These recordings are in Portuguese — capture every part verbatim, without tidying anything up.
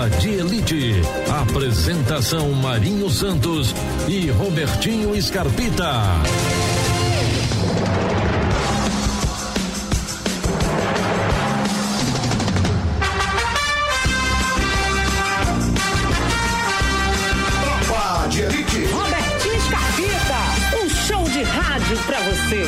Tropa de Elite. Apresentação Marinho Santos e Robertinho Scarpita. Tropa de Elite. Robertinho Scarpita, um show de rádio pra você.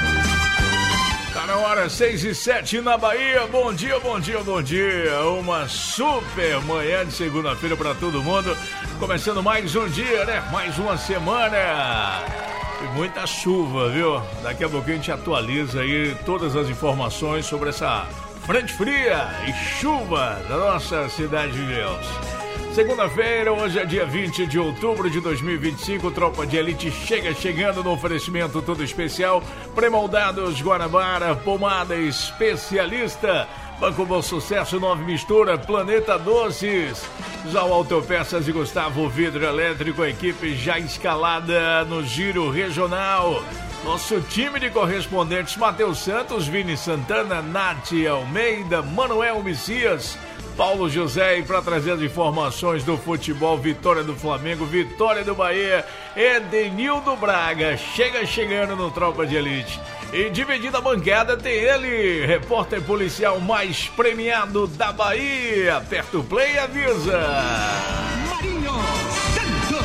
Na hora seis e sete na Bahia, bom dia, bom dia, bom dia, uma super manhã de segunda-feira para todo mundo, começando mais um dia, né, mais uma semana e muita chuva, viu, daqui a pouquinho a gente atualiza aí todas as informações sobre essa frente fria e chuva da nossa cidade de Ilhéus. Segunda-feira, hoje é dia vinte de outubro de dois mil e vinte e cinco, Tropa de Elite chega chegando no oferecimento todo especial, Premoldados Guanabara, pomada especialista, Banco Bom Sucesso, Nove Mistura, Planeta Doces, Zal Autopeças e Gustavo Vidro Elétrico, a equipe já escalada no Giro Regional. Nosso time de correspondentes, Matheus Santos, Vini Santana, Nath Almeida, Manuel Messias, Paulo José, e para trazer as informações do futebol, vitória do Flamengo, vitória do Bahia, Edenildo Braga, chega chegando no Tropa de Elite. E dividida a bancada tem ele, repórter policial mais premiado da Bahia. Aperta o play e avisa. Marinho Santos.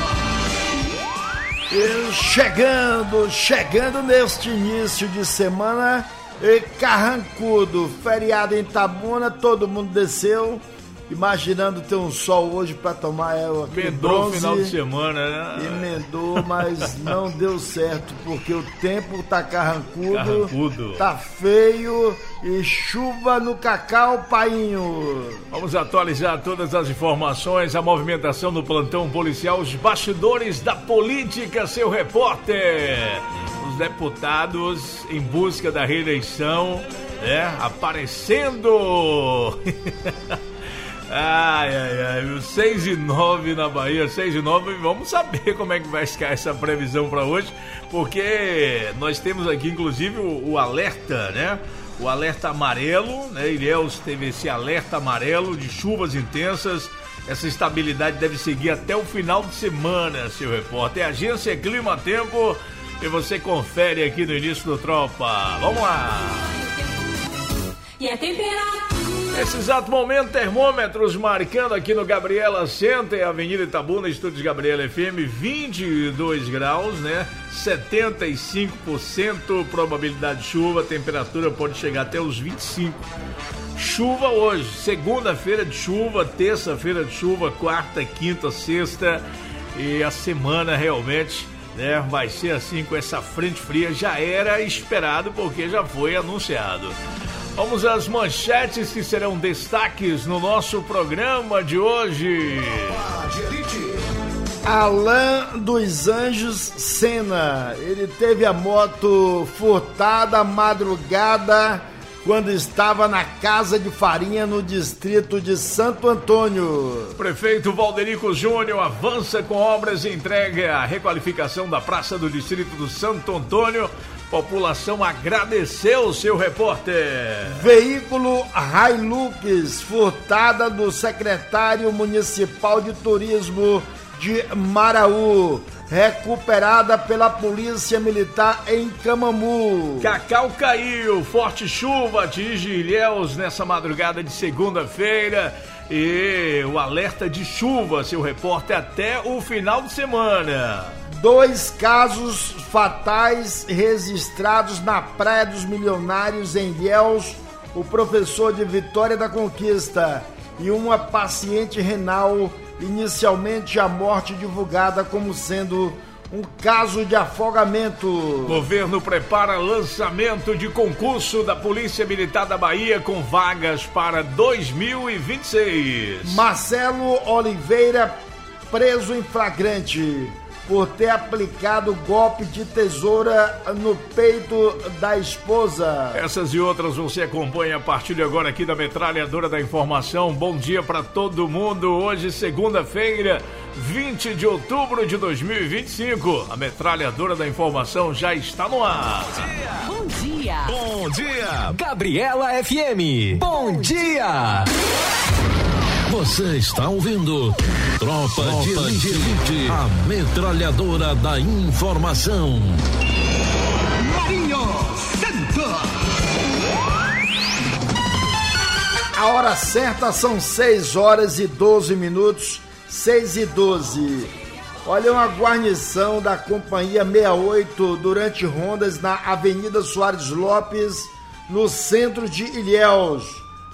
E chegando, chegando neste início de semana... E carrancudo, feriado em Itabuna, todo mundo desceu, imaginando ter um sol hoje para tomar água. Emendou o final de semana, né? Emendou, mas não deu certo, porque o tempo tá carrancudo, carrancudo, tá feio e chuva no cacau, painho. Vamos atualizar todas as informações, a movimentação do plantão policial, os bastidores da política, seu repórter. Os deputados em busca da reeleição, né, aparecendo. Ai, ai, ai, seis e nove na Bahia, seis e nove, vamos saber como é que vai ficar essa previsão para hoje, porque nós temos aqui inclusive o, o alerta, né, o alerta amarelo, né, Ilhéus teve esse alerta amarelo de chuvas intensas. Essa estabilidade deve seguir até o final de semana, seu repórter. Agência Clima Tempo. E você confere aqui no início do Tropa. Vamos lá! E a temperatura? Nesse exato momento, termômetros marcando aqui no Gabriela Center, Avenida Itabuna, Estúdios Gabriela F M, vinte e dois graus, né? setenta e cinco por cento probabilidade de chuva, a temperatura pode chegar até os vinte e cinco. Chuva hoje, segunda-feira de chuva, terça-feira de chuva, quarta, quinta, sexta, e a semana realmente... né, vai ser assim com essa frente fria, já era esperado porque já foi anunciado. Vamos às manchetes que serão destaques no nosso programa de hoje. Alain dos Anjos Sena, ele teve a moto furtada à madrugada quando estava na Casa de Farinha, no distrito de Santo Antônio. Prefeito Valderico Júnior avança com obras e entrega a requalificação da Praça do Distrito do Santo Antônio. População agradeceu, seu repórter. Veículo Hilux furtada do secretário municipal de turismo de Maraú, recuperada pela Polícia Militar em Camamu. Cacau caiu, forte chuva atinge Ilhéus nessa madrugada de segunda-feira e o alerta de chuva, seu repórter, até o final de semana. Dois casos fatais registrados na Praia dos Milionários em Ilhéus, o professor de Vitória da Conquista e uma paciente renal, inicialmente a morte divulgada como sendo um caso de afogamento. Governo prepara lançamento de concurso da Polícia Militar da Bahia com vagas para dois mil e vinte e seis. Marcelo Oliveira preso em flagrante por ter aplicado golpe de tesoura no peito da esposa. Essas e outras você acompanha a partir de agora aqui da Metralhadora da Informação. Bom dia para todo mundo. Hoje, segunda-feira, vinte de outubro de dois mil e vinte e cinco. A Metralhadora da Informação já está no ar. Bom dia. Bom dia, Gabriela F M. Bom dia. Você está ouvindo Tropa, Tropa de Elite, Elite, a metralhadora da informação. Marinho Santos. A hora certa são seis horas e doze minutos, seis e doze. Olha, uma guarnição da Companhia sessenta e oito durante rondas na Avenida Soares Lopes, no centro de Ilhéus,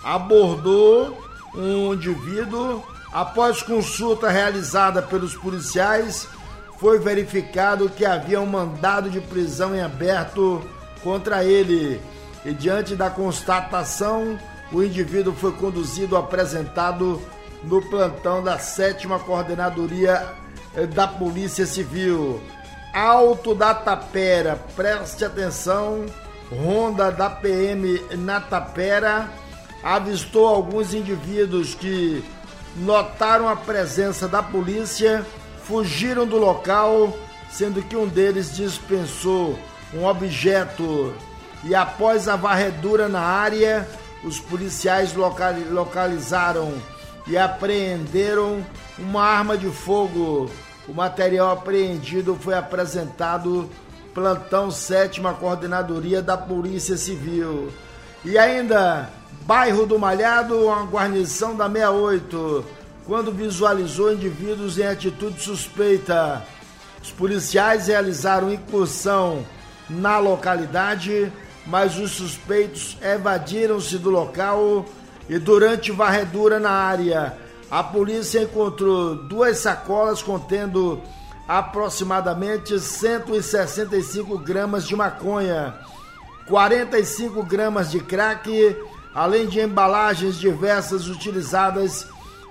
abordou um indivíduo. Após consulta realizada pelos policiais, foi verificado que havia um mandado de prisão em aberto contra ele. E diante da constatação, o indivíduo foi conduzido, apresentado no plantão da sétima Coordenadoria da Polícia Civil. Alto da Tapera, preste atenção, ronda da P M na Tapera, avistou alguns indivíduos que notaram a presença da polícia, fugiram do local, sendo que um deles dispensou um objeto. E após a varredura na área, os policiais localizaram e apreenderam uma arma de fogo. O material apreendido foi apresentado plantão sétima Coordenadoria da Polícia Civil. E ainda, bairro do Malhado, uma guarnição da sessenta e oito, quando visualizou indivíduos em atitude suspeita. Os policiais realizaram incursão na localidade, mas os suspeitos evadiram-se do local e durante varredura na área, a polícia encontrou duas sacolas contendo aproximadamente cento e sessenta e cinco gramas de maconha, quarenta e cinco gramas de crack, além de embalagens diversas utilizadas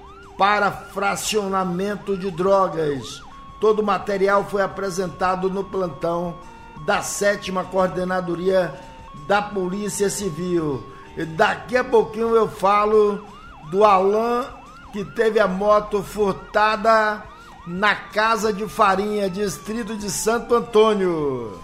para fracionamento de drogas. Todo o material foi apresentado no plantão da sétima Coordenadoria da Polícia Civil. E daqui a pouquinho eu falo do Alan, que teve a moto furtada na Casa de Farinha, distrito de Santo Antônio.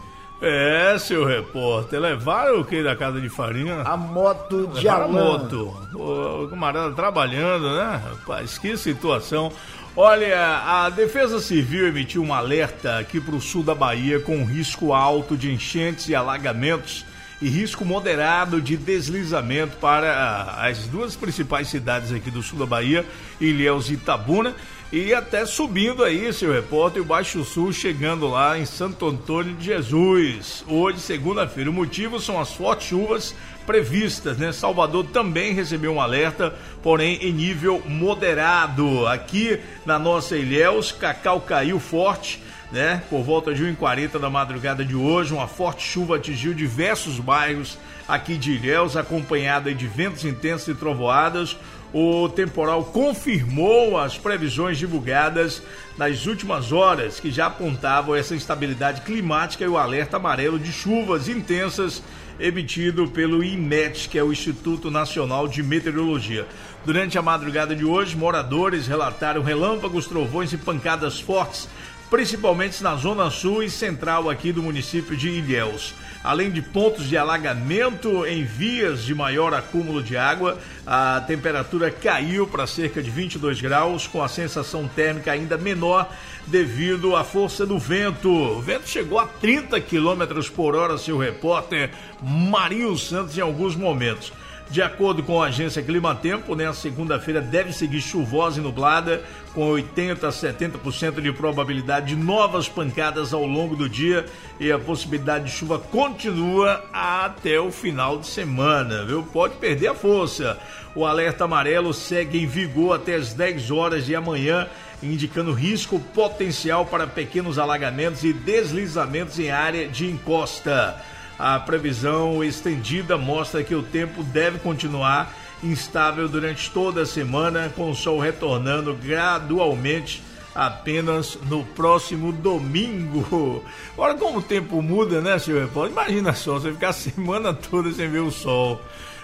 É, seu repórter, levaram o que da Casa de Farinha? A moto de levaram Alan. A moto. O camarada trabalhando, né? Rapaz, que situação. Olha, a Defesa Civil emitiu um alerta aqui para o sul da Bahia com risco alto de enchentes e alagamentos e risco moderado de deslizamento para as duas principais cidades aqui do sul da Bahia, Ilhéus e Itabuna, e até subindo aí, seu repórter, o Baixo Sul, chegando lá em Santo Antônio de Jesus, hoje, segunda-feira. O motivo são as fortes chuvas previstas, né? Salvador também recebeu um alerta, porém em nível moderado. Aqui na nossa Ilhéus, Cacau caiu forte, né? Por volta de uma e quarenta da madrugada de hoje, uma forte chuva atingiu diversos bairros aqui de Ilhéus, acompanhada de ventos intensos e trovoadas. O temporal confirmou as previsões divulgadas nas últimas horas, que já apontavam essa instabilidade climática e o alerta amarelo de chuvas intensas emitido pelo INMET, que é o Instituto Nacional de Meteorologia. Durante a madrugada de hoje, moradores relataram relâmpagos, trovões e pancadas fortes, principalmente na zona sul e central aqui do município de Ilhéus. Além de pontos de alagamento em vias de maior acúmulo de água, a temperatura caiu para cerca de vinte e dois graus, com a sensação térmica ainda menor devido à força do vento. O vento chegou a trinta quilômetros por hora, seu repórter Marinho Santos, em alguns momentos. De acordo com a agência Climatempo, nessa segunda-feira deve seguir chuvosa e nublada, com oitenta a setenta por cento de probabilidade de novas pancadas ao longo do dia, e a possibilidade de chuva continua até o final de semana, viu? Pode perder a força. O alerta amarelo segue em vigor até as dez horas de amanhã, indicando risco potencial para pequenos alagamentos e deslizamentos em área de encosta. A previsão estendida mostra que o tempo deve continuar instável durante toda a semana, com o sol retornando gradualmente apenas no próximo domingo. Agora, como o tempo muda, né, senhor repórter? Imagina só, você ficar a semana toda sem ver o sol.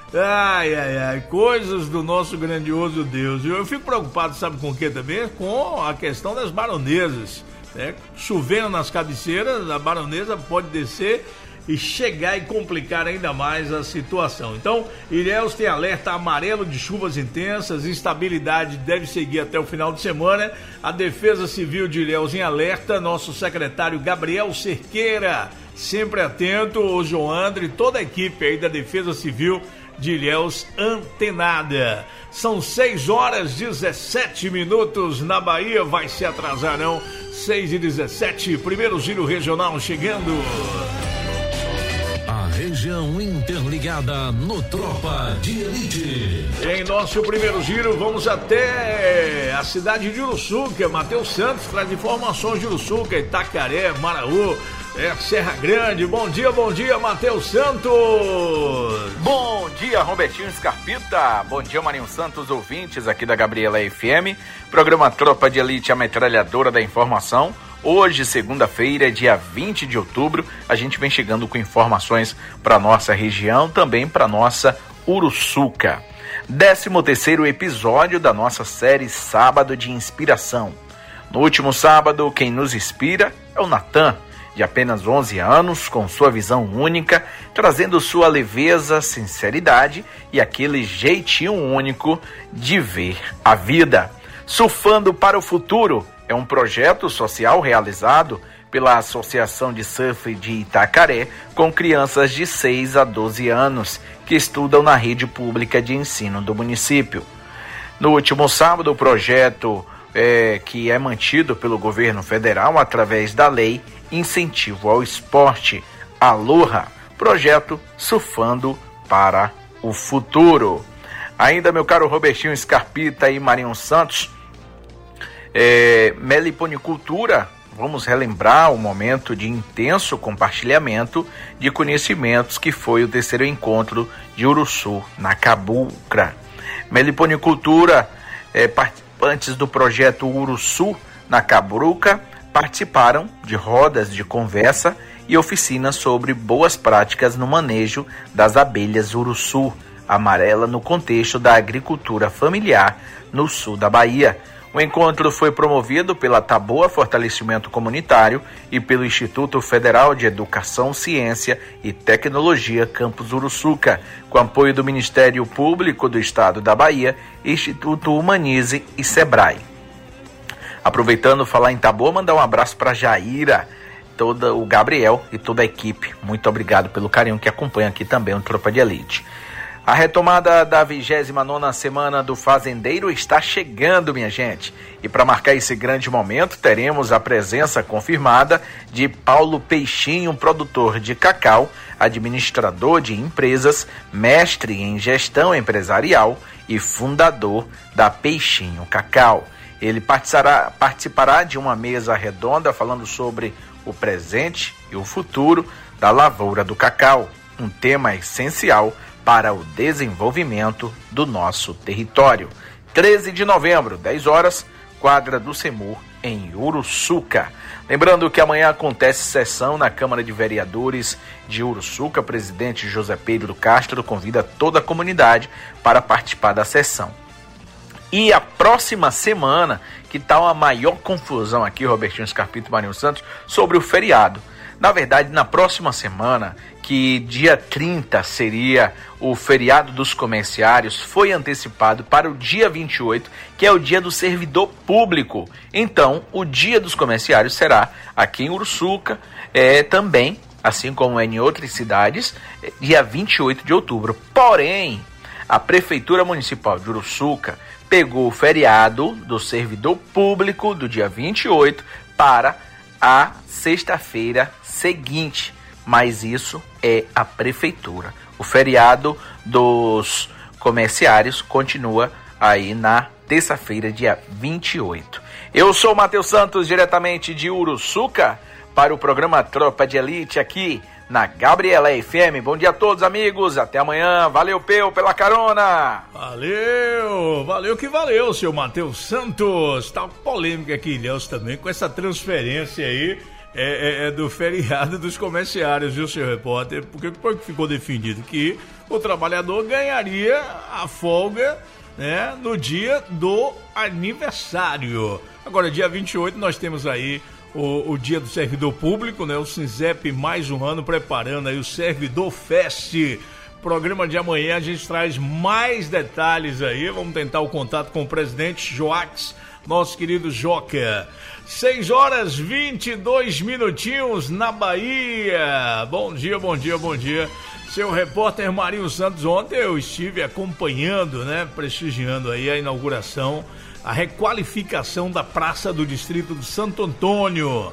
Ai, ai, ai, coisas do nosso grandioso Deus. Eu fico preocupado, sabe com o que também? Com a questão das baronesas, né? Chovendo nas cabeceiras, a baronesa pode descer e chegar e complicar ainda mais a situação. Então, Ilhéus tem alerta amarelo de chuvas intensas, instabilidade deve seguir até o final de semana. A Defesa Civil de Ilhéus em alerta, nosso secretário Gabriel Cerqueira, sempre atento, o João André e toda a equipe aí da Defesa Civil de Ilhéus antenada. São seis horas e dezessete minutos na Bahia, vai se atrasar não, seis e dezessete, primeiro giro regional chegando. A região interligada no Tropa de Elite. Em nosso primeiro giro, vamos até a cidade de Uruçuca. Matheus Santos traz informações de Uruçuca, Itacaré, Maraú, é, Serra Grande. Bom dia, bom dia, Matheus Santos. Bom dia, Robertinho Scarpita. Bom dia, Marinho Santos, ouvintes aqui da Gabriela F M. Programa Tropa de Elite, a metralhadora da informação. Hoje, segunda-feira, dia vinte de outubro, a gente vem chegando com informações para nossa região, também para nossa Uruçuca. décimo terceiro episódio da nossa série Sábado de Inspiração. No último sábado, quem nos inspira é o Natan, de apenas onze anos, com sua visão única, trazendo sua leveza, sinceridade e aquele jeitinho único de ver a vida. Surfando para o Futuro é um projeto social realizado pela Associação de Surf de Itacaré com crianças de seis a doze anos que estudam na rede pública de ensino do município. No último sábado, o projeto é, que é mantido pelo governo federal através da Lei Incentivo ao Esporte, Aloha, projeto Surfando para o Futuro. Ainda, meu caro Robertinho Scarpita e Marinho Santos, É, meliponicultura, vamos relembrar o momento de intenso compartilhamento de conhecimentos que foi o terceiro encontro de Uruçu na Cabruca. Meliponicultura, é, participantes do projeto Uruçu na Cabruca participaram de rodas de conversa e oficinas sobre boas práticas no manejo das abelhas Uruçu amarela no contexto da agricultura familiar no sul da Bahia. O encontro foi promovido pela Taboa Fortalecimento Comunitário e pelo Instituto Federal de Educação, Ciência e Tecnologia Campus Uruçuca, com apoio do Ministério Público do Estado da Bahia, Instituto Humanize e Sebrae. Aproveitando falar em Taboa, mandar um abraço para Jaira, toda, o Gabriel e toda a equipe. Muito obrigado pelo carinho que acompanha aqui também o Tropa de Elite. A retomada da vigésima nona semana do Fazendeiro está chegando, minha gente. E para marcar esse grande momento, teremos a presença confirmada de Paulo Peixinho, produtor de cacau, administrador de empresas, mestre em gestão empresarial e fundador da Peixinho Cacau. Ele participará, participará de uma mesa redonda falando sobre o presente e o futuro da lavoura do cacau, um tema essencial para o desenvolvimento do nosso território. treze de novembro, dez horas, quadra do SEMUR, em Uruçuca. Lembrando que amanhã acontece sessão na Câmara de Vereadores de Uruçuca. O presidente José Pedro Castro convida toda a comunidade para participar da sessão. E a próxima semana, que está uma maior confusão aqui, Robertinho Scarpita e Marinho Santos, sobre o feriado. Na verdade, na próxima semana, que dia trinta seria o feriado dos comerciários, foi antecipado para o dia vinte e oito, que é o dia do servidor público. Então, o dia dos comerciários será aqui em Uruçuca, é, também, assim como é em outras cidades, dia vinte e oito de outubro. Porém, a Prefeitura Municipal de Uruçuca pegou o feriado do servidor público do dia vinte e oito para a sexta-feira seguinte, mas isso é a prefeitura. O feriado dos comerciários continua aí na terça-feira, dia vinte e oito. Eu sou o Matheus Santos, diretamente de Uruçuca, para o programa Tropa de Elite aqui na Gabriela F M. Bom dia a todos, amigos. Até amanhã. Valeu, Peu, pela carona. Valeu, valeu que valeu, seu Matheus Santos. Tá polêmica aqui, Ilhéus, também, com essa transferência aí é, é, é do feriado dos comerciários, viu, seu repórter? Porque ficou definido que o trabalhador ganharia a folga, né, no dia do aniversário. Agora, dia vinte e oito, nós temos aí o, o Dia do Servidor Público, né? O SINSEP mais um ano preparando aí o Servidor Fest. Programa de amanhã a gente traz mais detalhes aí. Vamos tentar o contato com o presidente Joax, nosso querido Joca. seis horas e vinte e dois minutinhos na Bahia. Bom dia, bom dia, bom dia. Seu repórter Marinho Santos, ontem eu estive acompanhando, né, prestigiando aí a inauguração, a requalificação da Praça do Distrito de Santo Antônio.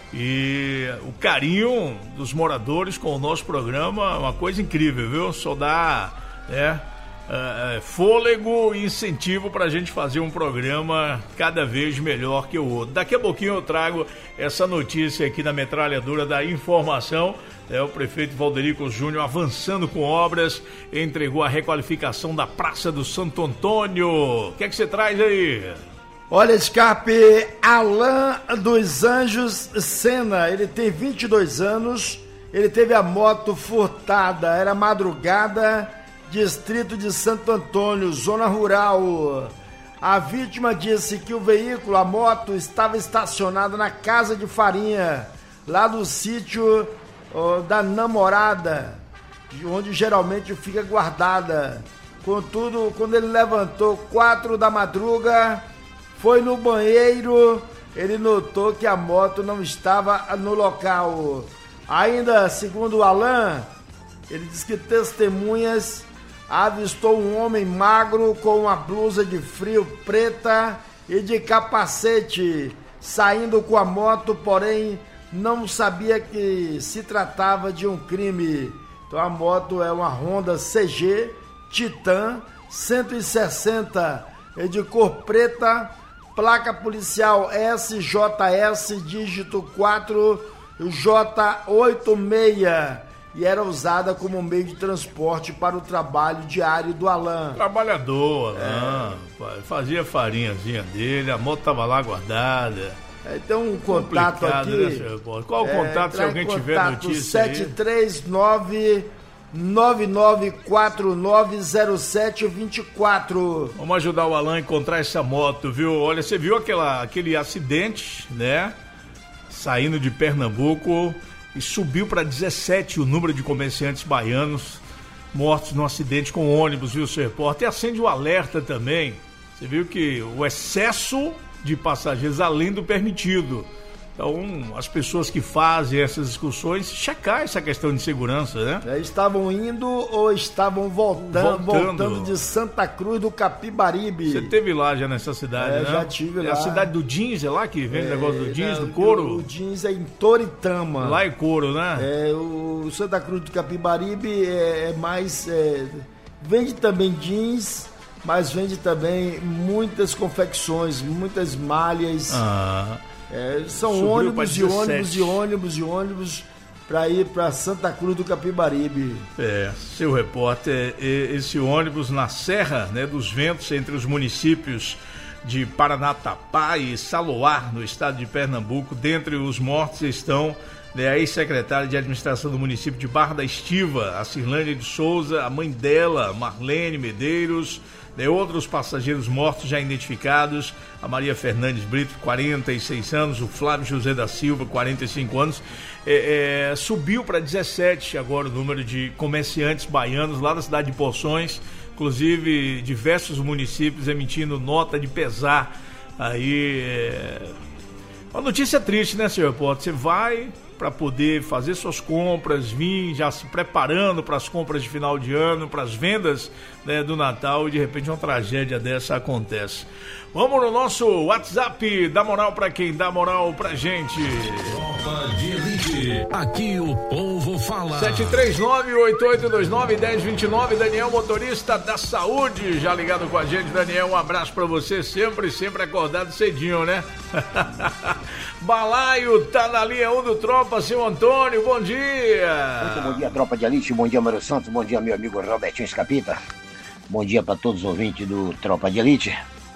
E o carinho dos moradores com o nosso programa é uma coisa incrível, viu? Só dá, né, uh, fôlego e incentivo para a gente fazer um programa cada vez melhor que o outro. Daqui a pouquinho eu trago essa notícia aqui na metralhadora da informação. É, o prefeito Valderico Júnior avançando com obras, entregou a requalificação da Praça do Santo Antônio. O que é que você traz aí? Olha, Scarpe, Alain dos Anjos Sena, ele tem vinte e dois anos, ele teve a moto furtada, era madrugada, distrito de Santo Antônio, zona rural. A vítima disse que o veículo, a moto, estava estacionada na casa de farinha, lá do sítio oh, da namorada, onde geralmente fica guardada. Contudo, quando ele levantou quatro da madruga, foi no banheiro, ele notou que a moto não estava no local. Ainda, segundo o Alain, ele diz que testemunhas avistou um homem magro com uma blusa de frio preta e de capacete, saindo com a moto, porém não sabia que se tratava de um crime. Então a moto é uma Honda C G Titan cento e sessenta, é de cor preta, placa policial S J S, dígito quatro J oitenta e seis, e era usada como meio de transporte para o trabalho diário do Alain. Trabalhador, Alain, é. Fazia a farinhazinha dele, a moto estava lá guardada. É, tem um contato aqui. Né, qual o contato, é, se alguém tiver notícia sete três nove nove nove quatro nove zero sete dois quatro. Vamos ajudar o Alain a encontrar essa moto, viu? Olha, você viu aquela, aquele acidente, né? Saindo de Pernambuco e subiu para dezessete o número de comerciantes baianos mortos no acidente com ônibus, viu, seu repórter? E acende o alerta também. Você viu que o excesso de passageiros além do permitido. Então, as pessoas que fazem essas excursões, checar essa questão de segurança, né? É, estavam indo ou estavam voltando, voltando, voltando de Santa Cruz do Capibaribe. Você esteve lá já nessa cidade, é, né? Já tive lá. É a cidade do jeans, é lá que vem o é, negócio do jeans, não, do couro? O, o jeans é em Toritama. Lá é couro, né? É, o Santa Cruz do Capibaribe é, é mais... É, vende também jeans, mas vende também muitas confecções, muitas malhas. Ah... É, são ônibus e ônibus e ônibus e ônibus para ir para Santa Cruz do Capibaribe. É, seu repórter, esse ônibus na Serra, né, dos Ventos, entre os municípios de Paranatapá e Saloar, no estado de Pernambuco. Dentre os mortos estão, né, a ex-secretária de administração do município de Barra da Estiva, a Cirlânia de Souza, a mãe dela, Marlene Medeiros. De outros passageiros mortos já identificados, a Maria Fernandes Brito, quarenta e seis anos, o Flávio José da Silva, quarenta e cinco anos, é, é, subiu para dezessete agora o número de comerciantes baianos lá da cidade de Poções, inclusive diversos municípios emitindo nota de pesar. Aí, é... uma notícia triste, né, senhor repórter? Você vai para poder fazer suas compras, vir já se preparando para as compras de final de ano, para as vendas, né, do Natal, e de repente uma tragédia dessa acontece. Vamos no nosso WhatsApp, dá moral para quem dá moral pra gente. Tropa de Elite, aqui o povo fala. sete três nove, oito oito dois nove, um zero dois nove, Daniel, motorista da saúde, já ligado com a gente. Daniel, um abraço para você, sempre, sempre acordado cedinho, né? Balaio tá na linha um do Tropa, seu Antônio, bom dia. Muito bom dia, Tropa de Elite, bom dia, Mário Santos, bom dia, meu amigo Robertinho Escapita, bom dia para todos os ouvintes do Tropa de Elite.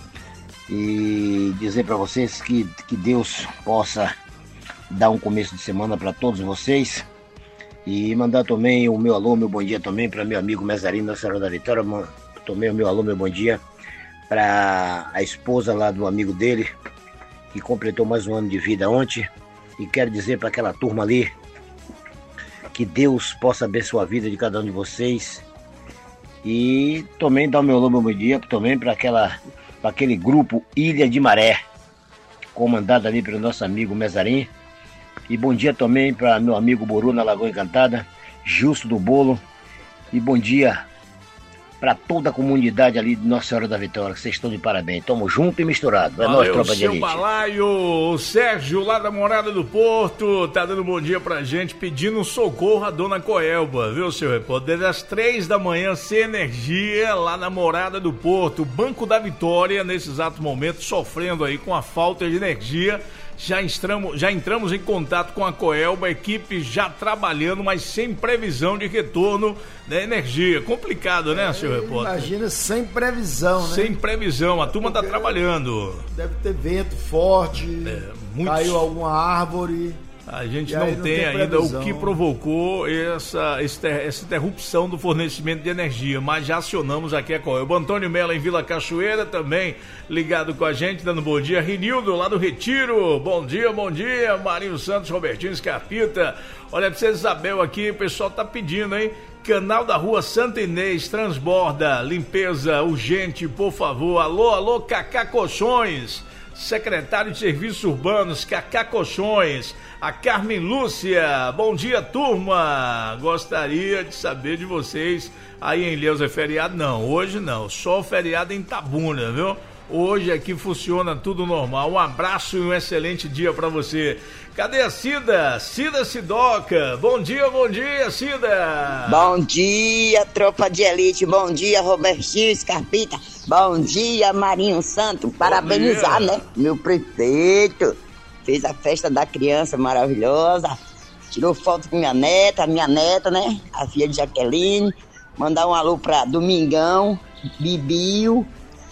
E dizer para vocês que, que Deus possa dar um começo de semana para todos vocês. E mandar também o meu alô, meu bom dia também para meu amigo Mezarino da Senhora da Vitória. Também o meu alô, meu bom dia para a esposa lá do amigo dele, que completou mais um ano de vida ontem. e quero dizer para aquela turma ali que Deus possa abençoar a vida de cada um de vocês. E também dar o meu bom dia também para aquela para aquele grupo Ilha de Maré, comandado ali pelo nosso amigo Mezarim. E bom dia também para meu amigo Boru na Lagoa Encantada, Justo do Bolo. E bom dia para toda a comunidade ali de Nossa Senhora da Vitória, que vocês estão de parabéns. Tamo junto e misturado. É nóis, tropa de elite. Balaio, o Sérgio lá da Morada do Porto, tá dando bom dia pra gente, pedindo um socorro à dona Coelba, viu, seu repórter? Desde as três da manhã, sem energia, lá na Morada do Porto. O Banco da Vitória, nesse exato momento, sofrendo aí com a falta de energia. Já entramos, já entramos em contato com a Coelba, a equipe já trabalhando, mas sem previsão de retorno da energia. Complicado, né, é, senhor repórter? Imagina, sem previsão, né? Sem previsão, a turma está trabalhando. Deve ter vento forte, é, muitos... caiu alguma árvore... A gente não, não tem, tem ainda o que provocou essa, essa interrupção do fornecimento de energia, mas já acionamos aqui a Coelba. Antônio Mello em Vila Cachoeira também ligado com a gente, dando bom dia. Rinildo lá do Retiro, bom dia, bom dia. Marinho Santos, Robertinho Scarpita. Olha, pra você, Isabel aqui, o pessoal tá pedindo, hein? Canal da Rua Santa Inês, transborda, limpeza urgente, por favor. Alô, alô, Cacá Colchões. Secretário de Serviços Urbanos, Cacá Colchões, a Carmen Lúcia, bom dia, turma, gostaria de saber de vocês, aí em Ilhéus é feriado? Não, hoje não, só feriado em Itabuna, viu? Hoje aqui funciona tudo normal, um abraço e um excelente dia pra você. Cadê a Cida? Cida Sidoca, bom dia, bom dia, Cida. Bom dia, tropa de elite, bom dia, Robertinho Scarpita, bom dia, Marinho Santo, parabenizar, né, meu prefeito, fez a festa da criança maravilhosa, tirou foto com minha neta, minha neta, né, a filha de Jaqueline, mandar um alô pra Domingão, Bibio,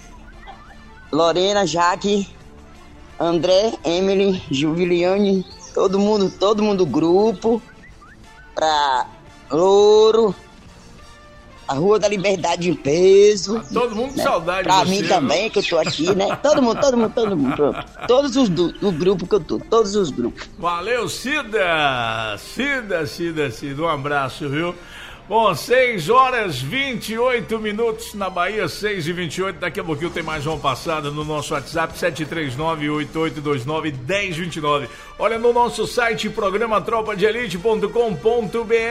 Lorena, Jaque, André, Emily, Juliane, todo mundo, todo mundo grupo, pra Louro, a Rua da Liberdade em peso. Tá todo mundo com né? saudade Pra de mim você, também, né? Que eu tô aqui, né? Todo mundo, todo mundo, todo mundo. Todos os do, do grupo que eu tô, todos os grupos. Valeu, Cida! Cida, Cida, Cida, um abraço, viu? Bom, seis horas e vinte e oito minutos na Bahia, seis e vinte e oito. Daqui a pouquinho tem mais uma passada no nosso WhatsApp, sete três nove, oito oito dois nove, um zero dois nove. Olha no nosso site, programa tropa de elite ponto com ponto b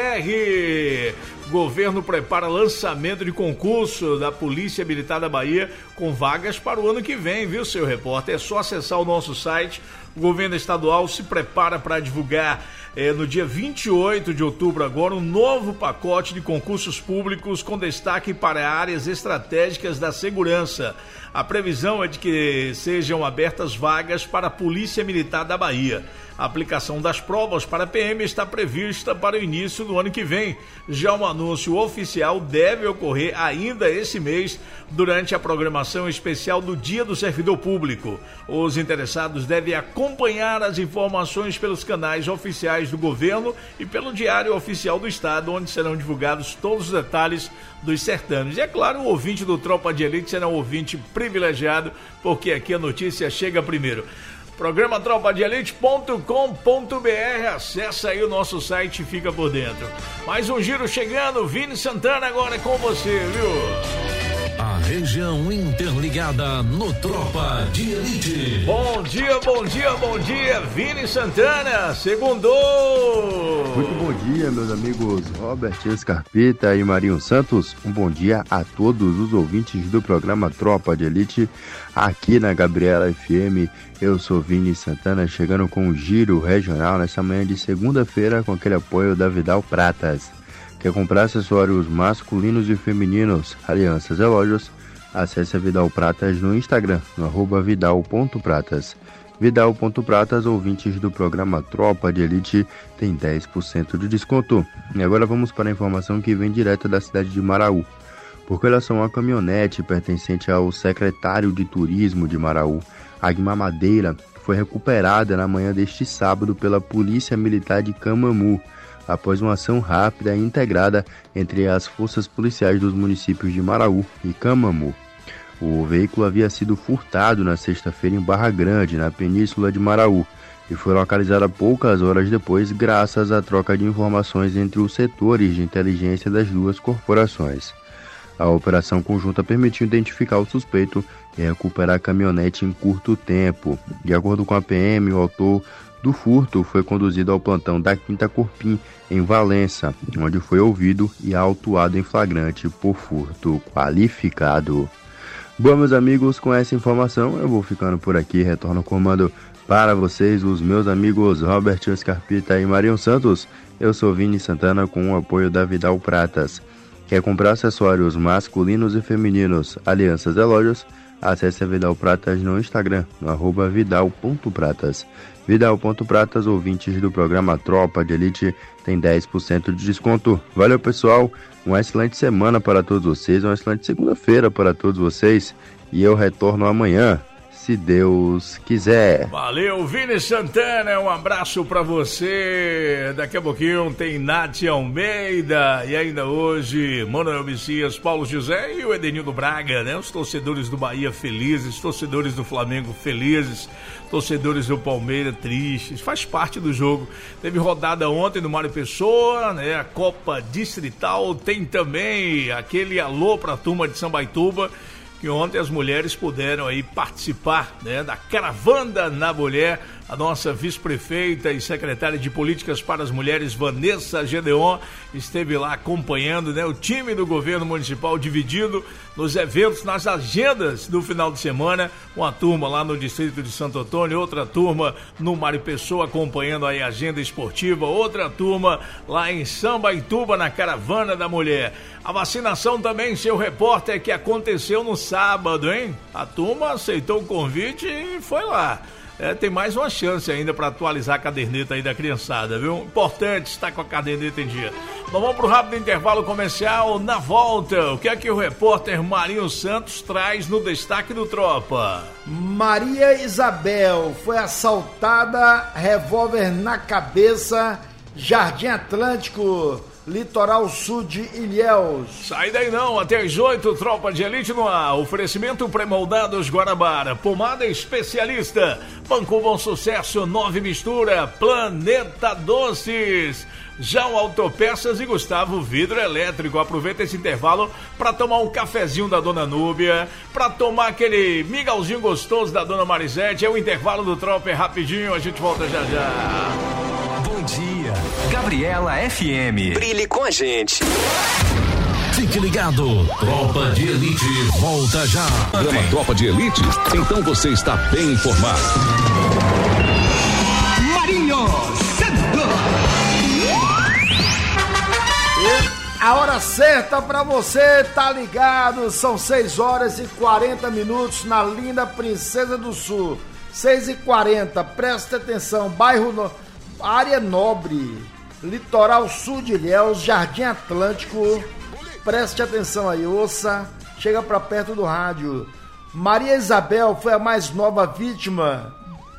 r. Governo prepara lançamento de concurso da Polícia Militar da Bahia com vagas para o ano que vem, viu, seu repórter? É só acessar o nosso site. O governo estadual se prepara para divulgar É, no dia vinte e oito de outubro agora, um novo pacote de concursos públicos com destaque para áreas estratégicas da segurança. A previsão é de que sejam abertas vagas para a Polícia Militar da Bahia. A aplicação das provas para a P M está prevista para o início do ano que vem. Já o anúncio oficial deve ocorrer ainda esse mês, durante a programação especial do Dia do Servidor Público. Os interessados devem acompanhar as informações pelos canais oficiais do governo e pelo Diário Oficial do Estado, onde serão divulgados todos os detalhes dos certames. E é claro, o ouvinte do Tropa de Elite será um ouvinte privilegiado, porque aqui a notícia chega primeiro. Programa tropa de elite ponto com ponto b r, acessa aí o nosso site e fica por dentro. Mais um giro chegando, Vini Santana agora é com você, viu? A região interligada no Tropa de Elite. Bom dia, bom dia, bom dia, Vini Santana, segundou! Muito bom dia, meus amigos Robert Scarpita e Marinho Santos. Um bom dia a todos os ouvintes do programa Tropa de Elite, aqui na Gabriela F M. Eu sou Vini Santana, chegando com um giro regional nessa manhã de segunda-feira, com aquele apoio da Vidal Pratas. Quer comprar acessórios masculinos e femininos, alianças e lojas? Acesse a Vidal Pratas no Instagram, no arroba vidal ponto pratas. Vidal ponto pratas, ouvintes do programa Tropa de Elite, tem dez por cento de desconto. E agora vamos para a informação que vem direto da cidade de Maraú. Por relação à caminhonete pertencente ao secretário de Turismo de Maraú, Agmar Madeira, foi recuperada na manhã deste sábado pela Polícia Militar de Camamu, após uma ação rápida e integrada entre as forças policiais dos municípios de Maraú e Camamu. O veículo havia sido furtado na sexta-feira em Barra Grande, na península de Maraú, e foi localizada poucas horas depois graças à troca de informações entre os setores de inteligência das duas corporações. A operação conjunta permitiu identificar o suspeito e recuperar a caminhonete em curto tempo. De acordo com a P M, o autor do furto foi conduzido ao plantão da Quinta Corpim, em Valença, onde foi ouvido e autuado em flagrante por furto qualificado. Bom, meus amigos, com essa informação eu vou ficando por aqui. Retorno o comando para vocês, os meus amigos Robert Scarpita e Marion Santos. Eu sou Vini Santana com o apoio da Vidal Pratas. Quer comprar acessórios masculinos e femininos, alianças e lojas? Acesse a Vidal Pratas no Instagram, no arroba vidal ponto pratas. Vidal ponto pratas, ouvintes do programa Tropa de Elite, tem dez por cento de desconto. Valeu, pessoal, uma excelente semana para todos vocês, uma excelente segunda-feira para todos vocês, e eu retorno amanhã, se Deus quiser. Valeu, Vini Santana, um abraço pra você. Daqui a pouquinho tem Nath Almeida e ainda hoje Manuel Messias, Paulo José e o Edenildo Braga, né? Os torcedores do Bahia felizes, torcedores do Flamengo felizes, torcedores do Palmeiras tristes, faz parte do jogo. Teve rodada ontem no Mário Pessoa, né? A Copa Distrital, tem também aquele alô pra turma de Sambaituba, que ontem as mulheres puderam aí participar, né, da Caravana na Mulher. A nossa vice-prefeita e secretária de Políticas para as Mulheres, Vanessa Gedeon, esteve lá acompanhando, né, o time do governo municipal dividido nos eventos, nas agendas do final de semana. Uma turma lá no distrito de Santo Antônio, outra turma no Mário Pessoa acompanhando aí a agenda esportiva, outra turma lá em Sambaituba na Caravana da Mulher. A vacinação também, seu repórter, que aconteceu no sábado, hein? A turma aceitou o convite e foi lá. É, tem mais uma chance ainda para atualizar a caderneta aí da criançada, viu? Importante estar com a caderneta em dia. Nós vamos para o rápido intervalo comercial. Na volta, o que é que o repórter Marinho Santos traz no destaque do Tropa? Maria Isabel foi assaltada, revólver na cabeça, Jardim Atlântico, Litoral Sul de Ilhéus. Sai daí não, até às oito, Tropa de Elite no ar. Oferecimento pré-moldados Guarabara, pomada especialista, Banco Bom Sucesso, Nove Mistura, Planeta Doces, João Autopeças e Gustavo Vidro Elétrico. Aproveita esse intervalo para tomar um cafezinho da Dona Núbia, para tomar aquele mingauzinho gostoso da Dona Marisete. É o intervalo do Tropa, é rapidinho, a gente volta já já. Bom dia, Gabriela F M. Brilhe com a gente. Fique ligado, Tropa de Elite volta já. Programa Tropa de Elite? Então você está bem informado. Marinho Santos. A hora certa pra você, tá ligado? São seis horas e quarenta minutos na linda Princesa do Sul. seis e quarenta, presta atenção, bairro... No... Área Nobre, Litoral Sul de Ilhéus, Jardim Atlântico. Preste atenção aí, ouça, chega pra perto do rádio. Maria Isabel foi a mais nova vítima.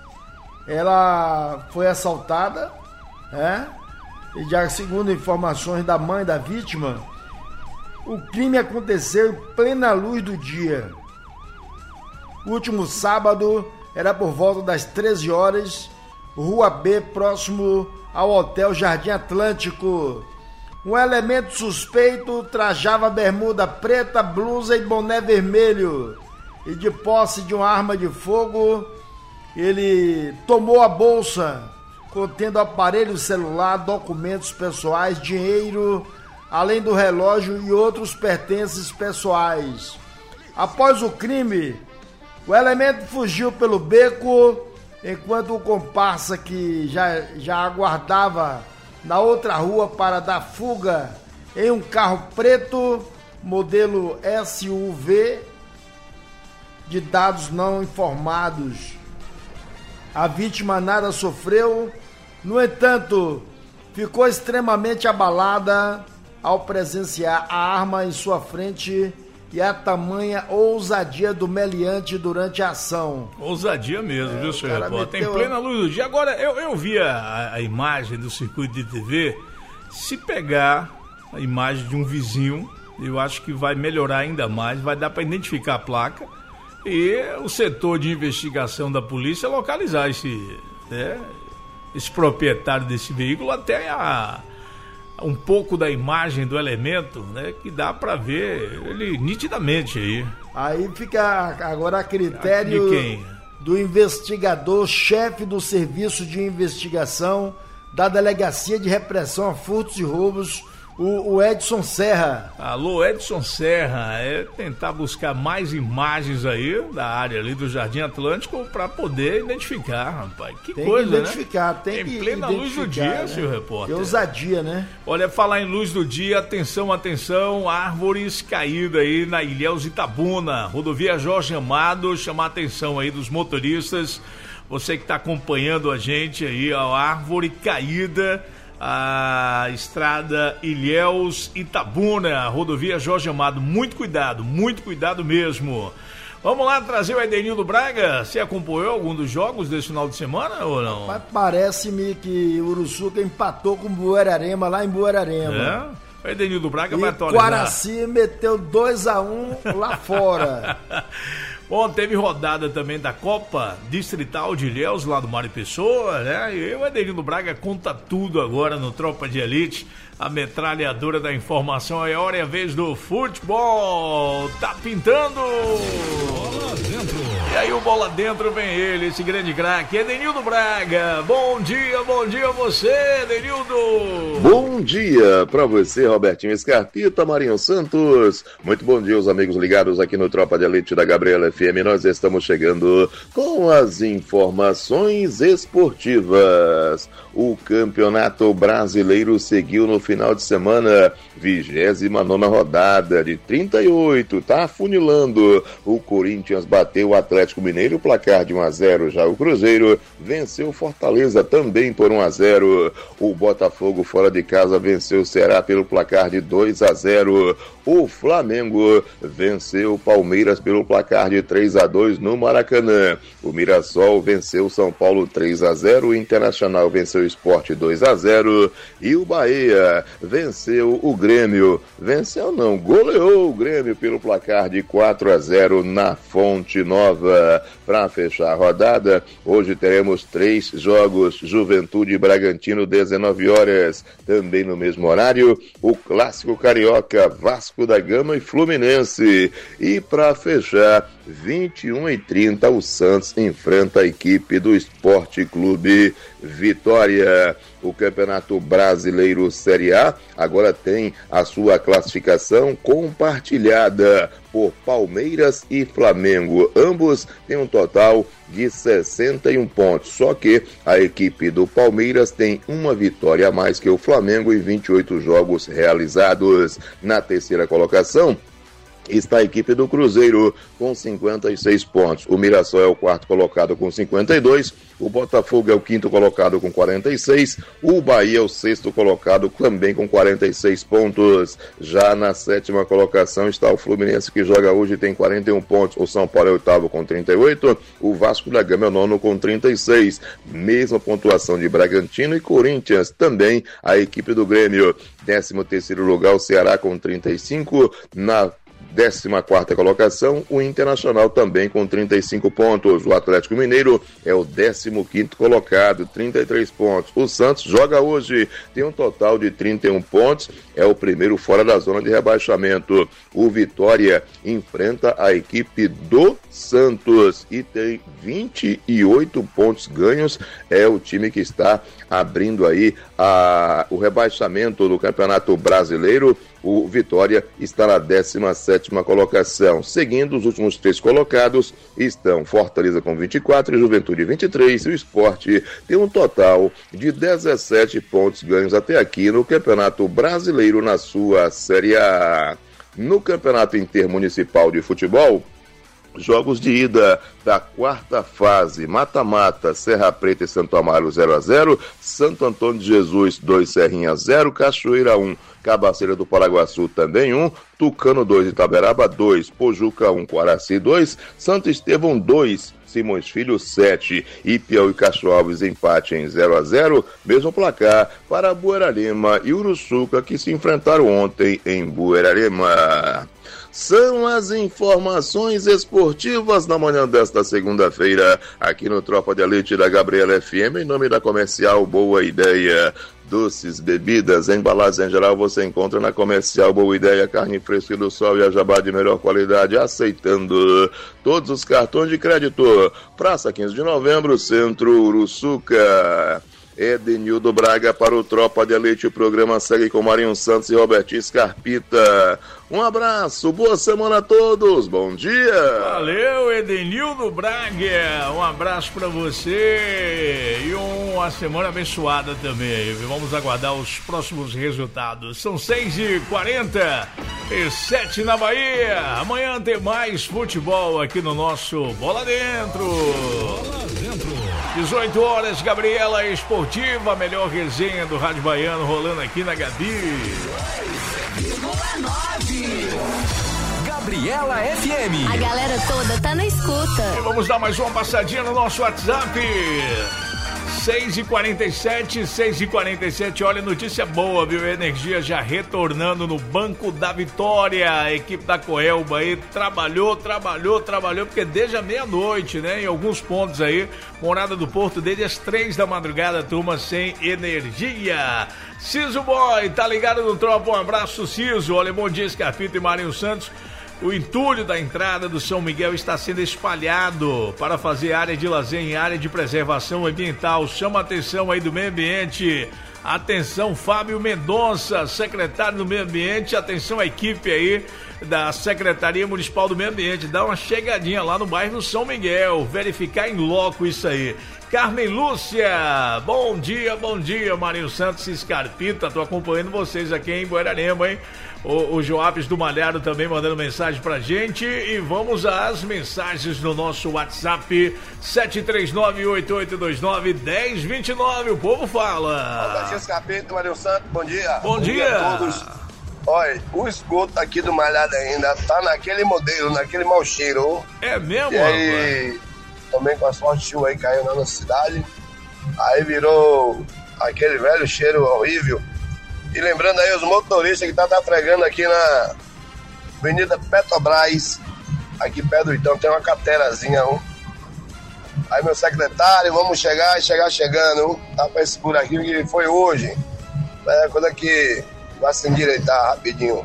Ela foi assaltada, é? E já segundo informações da mãe da vítima, o crime aconteceu em plena luz do dia. O último sábado era por volta das treze horas, Rua B, próximo ao Hotel Jardim Atlântico. Um elemento suspeito trajava bermuda preta, blusa e boné vermelho. E de posse de uma arma de fogo, ele tomou a bolsa contendo aparelho celular, documentos pessoais, dinheiro, além do relógio e outros pertences pessoais. Após o crime, o elemento fugiu pelo beco, enquanto o comparsa que já, já aguardava na outra rua para dar fuga em um carro preto, modelo S U V, de dados não informados. A vítima nada sofreu, no entanto, ficou extremamente abalada ao presenciar a arma em sua frente e a tamanha ousadia do meliante durante a ação. Ousadia mesmo, é, viu, senhor repórter? Meteu... Tem plena luz do dia. Agora, eu, eu vi a, a imagem do circuito de T V. Se pegar a imagem de um vizinho, eu acho que vai melhorar ainda mais, vai dar para identificar a placa e o setor de investigação da polícia localizar esse, né, esse proprietário desse veículo, até a, um pouco da imagem do elemento, né, que dá para ver ele nitidamente aí. Aí fica agora a critério de quem? Do investigador, chefe do Serviço de Investigação da Delegacia de Repressão a Furtos e Roubos, o, o Edson Serra. Alô, Edson Serra, é tentar buscar mais imagens aí da área ali do Jardim Atlântico para poder identificar, rapaz. Que tem coisa, que identificar, né? Tem em que plena luz do dia, né? senhor repórter. Que ousadia, né? Olha, falar em luz do dia, atenção, atenção, árvores caídas aí na Ilhéus Itabuna, rodovia Jorge Amado, chamar a atenção aí dos motoristas, você que está acompanhando a gente aí, a árvore caída, a estrada Ilhéus Itabuna, rodovia Jorge Amado, muito cuidado, muito cuidado mesmo. Vamos lá trazer o Edenildo Braga. Você acompanhou algum dos jogos desse final de semana ou não? Mas parece-me que o Uruçuca empatou com o Buerarema lá em Buerarema. É? O Edenildo Braga e vai atualizar. Guaraci meteu dois a um lá fora. Bom, teve rodada também da Copa Distrital de Ilhéus, lá do Mário Pessoa, né? E o Edenildo Braga conta tudo agora no Tropa de Elite, a metralhadora da informação. É hora e a vez do futebol. Tá pintando! Bola dentro! E aí o Bola Dentro vem ele, esse grande craque, Edenildo Braga. Bom dia, bom dia a você, Edenildo! Bom dia pra você, Robertinho Scarpita, Marinho Santos. Muito bom dia, os amigos ligados aqui no Tropa de Elite da Gabriela F M. Nós estamos chegando com as informações esportivas. O Campeonato Brasileiro seguiu no final de semana, vigésima nona rodada de trinta e oito, tá afunilando. O Corinthians bateu o Atlético Mineiro, placar de um a zero. Já o Cruzeiro venceu o Fortaleza também por um a zero. O Botafogo fora de casa venceu o Ceará pelo placar de dois a zero. O Flamengo venceu o Palmeiras pelo placar de três a dois no Maracanã. O Mirassol venceu o São Paulo três a zero. O Internacional venceu o Sport dois a zero. E o Bahia venceu o Grêmio. Venceu não, goleou o Grêmio pelo placar de quatro a zero na Fonte Nova. Para fechar a rodada, hoje teremos três jogos. Juventude e Bragantino, dezenove horas. Também no mesmo horário, o Clássico Carioca, Vasco da Gama e Fluminense. E para fechar, vinte e uma e trinta, o Santos enfrenta a equipe do Esporte Clube Vitória. O Campeonato Brasileiro Série A agora tem a sua classificação compartilhada por Palmeiras e Flamengo. Ambos têm um total de sessenta e um pontos, só que a equipe do Palmeiras tem uma vitória a mais que o Flamengo em vinte e oito jogos realizados. Na terceira colocação está a equipe do Cruzeiro com cinquenta e seis pontos. O Mirassol é o quarto colocado com cinquenta e dois, o Botafogo é o quinto colocado com quarenta e seis, o Bahia é o sexto colocado também com quarenta e seis pontos. Já na sétima colocação está o Fluminense, que joga hoje e tem quarenta e um pontos. O São Paulo é o oitavo com trinta e oito, o Vasco da Gama é o nono com trinta e seis. Mesma pontuação de Bragantino e Corinthians, também a equipe do Grêmio. Décimo terceiro lugar o Ceará com trinta e cinco, na décima quarta colocação, o Internacional também com trinta e cinco pontos. O Atlético Mineiro é o décimo quinto colocado, trinta e três pontos. O Santos joga hoje, tem um total de trinta e um pontos, é o primeiro fora da zona de rebaixamento. O Vitória enfrenta a equipe do Santos e tem vinte e oito pontos ganhos, é o time que está abrindo aí a, o rebaixamento do Campeonato Brasileiro. O Vitória está na décima sétima colocação. Seguindo, os últimos três colocados estão Fortaleza com vinte e quatro e Juventude vinte e três. E o Sport tem um total de dezessete pontos ganhos até aqui no Campeonato Brasileiro na sua Série A. No Campeonato Intermunicipal de Futebol, jogos de ida da quarta fase, mata-mata, Serra Preta e Santo Amaro zero a zero, Santo Antônio de Jesus dois, Serrinha zero, Cachoeira um, Cabaceira do Paraguaçu também um, Tucano dois, Itaberaba dois, Pojuca um, Coaraci dois, Santo Estevão dois, Simões Filho sete, Ipiau e Castro Alves empate em zero a zero, mesmo placar para Buerarema e Uruçuca, que se enfrentaram ontem em Buerarema. São as informações esportivas na manhã desta segunda-feira, aqui no Tropa de Elite da Gabriela F M, em nome da Comercial Boa Ideia. Doces, bebidas, embalagens em geral você encontra na Comercial Boa Ideia, carne fresca do sol e a jabá de melhor qualidade, aceitando todos os cartões de crédito. Praça quinze de novembro, Centro Uruçuca. Edenildo Braga para o Tropa de Elite. O programa segue com Marinho Santos e Robertinho Scarpita. Um abraço, boa semana a todos, bom dia. Valeu, Edenildo Braga, um abraço para você e uma semana abençoada também. Vamos aguardar os próximos resultados. São seis e quarenta e sete na Bahia. Amanhã tem mais futebol aqui no nosso Bola Dentro. Bola Dentro. dezoito horas, Gabriela Esportiva, a melhor resenha do Rádio Baiano rolando aqui na Gabi. Gabriela F M. A galera toda tá na escuta. E vamos dar mais uma passadinha no nosso WhatsApp. seis e quarenta e sete, seis e quarenta e sete, olha, notícia boa, viu? Energia já retornando no Banco da Vitória. A equipe da Coelba aí trabalhou, trabalhou, trabalhou, porque desde a meia-noite, né? Em alguns pontos aí, Morada do Porto, desde as três da madrugada, turma sem energia. Ciso Boy, tá ligado no Tropa? Um abraço, Ciso. Olha, bom dia, Scarpita e Marinho Santos. O entulho da entrada do São Miguel está sendo espalhado para fazer área de lazer em área de preservação ambiental. Chama a atenção aí do meio ambiente. Atenção, Fábio Mendonça, secretário do meio ambiente. Atenção, a equipe aí da Secretaria Municipal do Meio Ambiente. Dá uma chegadinha lá no bairro São Miguel. Verificar em loco isso aí. Carmen Lúcia, bom dia, bom dia, Marinho Santos e Scarpita. Tô acompanhando vocês aqui em Buerarema, hein? O, o Joapes do Malhado também mandando mensagem pra gente. E vamos às mensagens no nosso WhatsApp sete três nove, oito oito dois nove, um zero dois nove. O povo fala. Bom dia, Scarpita, Marinho Santos, bom dia. Bom, bom dia. dia a todos. Olha, o esgoto aqui do Malhado ainda tá naquele modelo, naquele mau cheiro. É mesmo, e aí, rapaz? Também com a sorte de chuva aí caiu na nossa cidade. Aí virou aquele velho cheiro horrível. E lembrando aí os motoristas que tá, tá fregando aqui na Avenida Petrobras, aqui perto do Itão, tem uma caterazinha, um. Aí meu secretário, vamos chegar, chegar chegando, um. Tá pra esse buraquinho que foi hoje. É coisa que vai se endireitar rapidinho.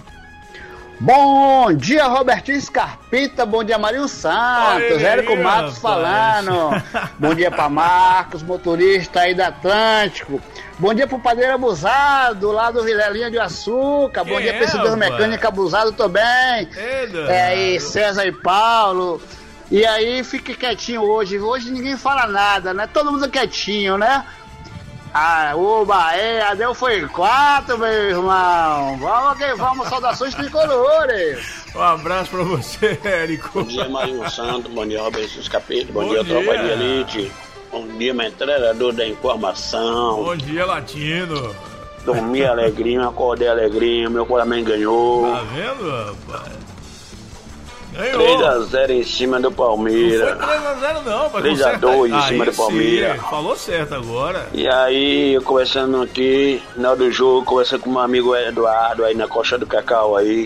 Bom dia, Robertinho Scarpita, bom dia, Marinho Santos, Érico Matos falando, bom dia pra Marcos, motorista aí da Atlântico, bom dia pro Padeiro Abusado, lá do Vilelinha de Açúcar, bom Quem dia é, pra esse Deus Mecânico Abusado também, é, e César e Paulo, e aí fique quietinho hoje, hoje ninguém fala nada, né, todo mundo quietinho, né? Ah, oba, é, Adel foi quatro, meu irmão. Vamos que vamos, saudações tricolores. Um abraço pra você, Érico. Bom dia, Marinho Santos, bom dia, Roberto Escapito, bom, bom dia, dia, Tropa de Elite. Bom dia, metralhador da informação. Bom dia, Latino. Dormi alegrinho, acordei alegrinho, meu Flamengo ganhou. Tá vendo, rapaz? três a zero em cima do Palmeiras. Não foi três a zero não, mas três a dois em cima do sim, Palmeiras. Falou certo agora. E aí, eu conversando aqui, no final do jogo, conversando com meu amigo Eduardo aí na Costa do Cacau aí.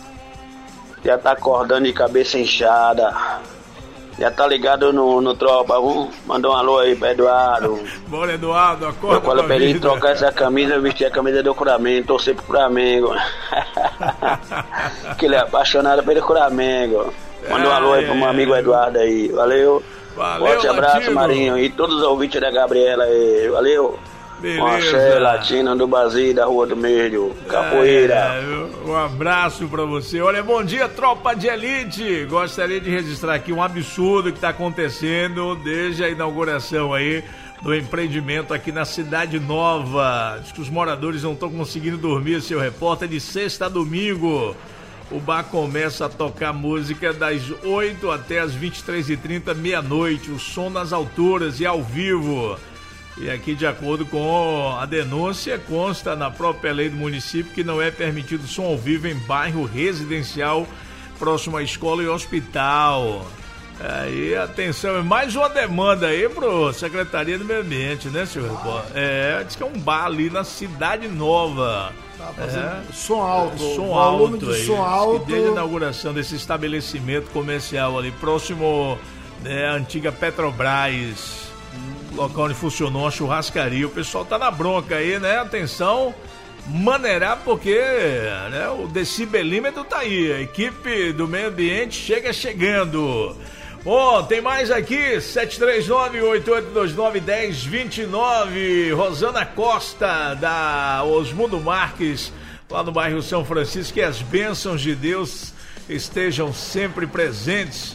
Já tá acordando de cabeça inchada. Já tá ligado no, no Tropa. Vamos mandar um alô aí pra Eduardo. Bora, Eduardo, acorda. Eu falei pra ele trocar essa camisa, vestir a camisa do Flamengo, torcer pro Flamengo. Que ele é apaixonado pelo Flamengo. Manda um alô aí pro meu amigo Eduardo aí. Valeu. Valeu, Forte abraço, Latino. Marinho. E todos os ouvintes da Gabriela aí. Valeu. Beleza. Um axé latino do Basílio, da Rua do Meio, Capoeira. É, um abraço pra você. Olha, bom dia, Tropa de Elite. Gostaria de registrar aqui um absurdo que tá acontecendo desde a inauguração aí do empreendimento aqui na Cidade Nova. Diz que os moradores não estão conseguindo dormir, seu repórter, de sexta a domingo. O bar começa a tocar música das oito até as vinte e três e trinta, meia-noite. O som nas alturas e ao vivo. E aqui, de acordo com a denúncia, consta na própria lei do município que não é permitido som ao vivo em bairro residencial próximo à escola e hospital. Aí, atenção, mais uma demanda aí pro Secretaria do Meio Ambiente, né, senhor repórter? É, diz que é um bar ali na Cidade Nova. Tá fazendo é, som alto. Som alto de aí. som alto. Desde a inauguração desse estabelecimento comercial ali, próximo né, à antiga Petrobras, hum. local onde funcionou a churrascaria. O pessoal tá na bronca aí, né? Atenção, maneirar, porque né, o decibelímetro tá aí. A equipe do meio ambiente chega chegando. Bom, tem mais aqui, sete três nove, oito oito dois nove, um zero dois nove, Rosana Costa, da Osmundo Marques, lá no bairro São Francisco, que as bênçãos de Deus estejam sempre presentes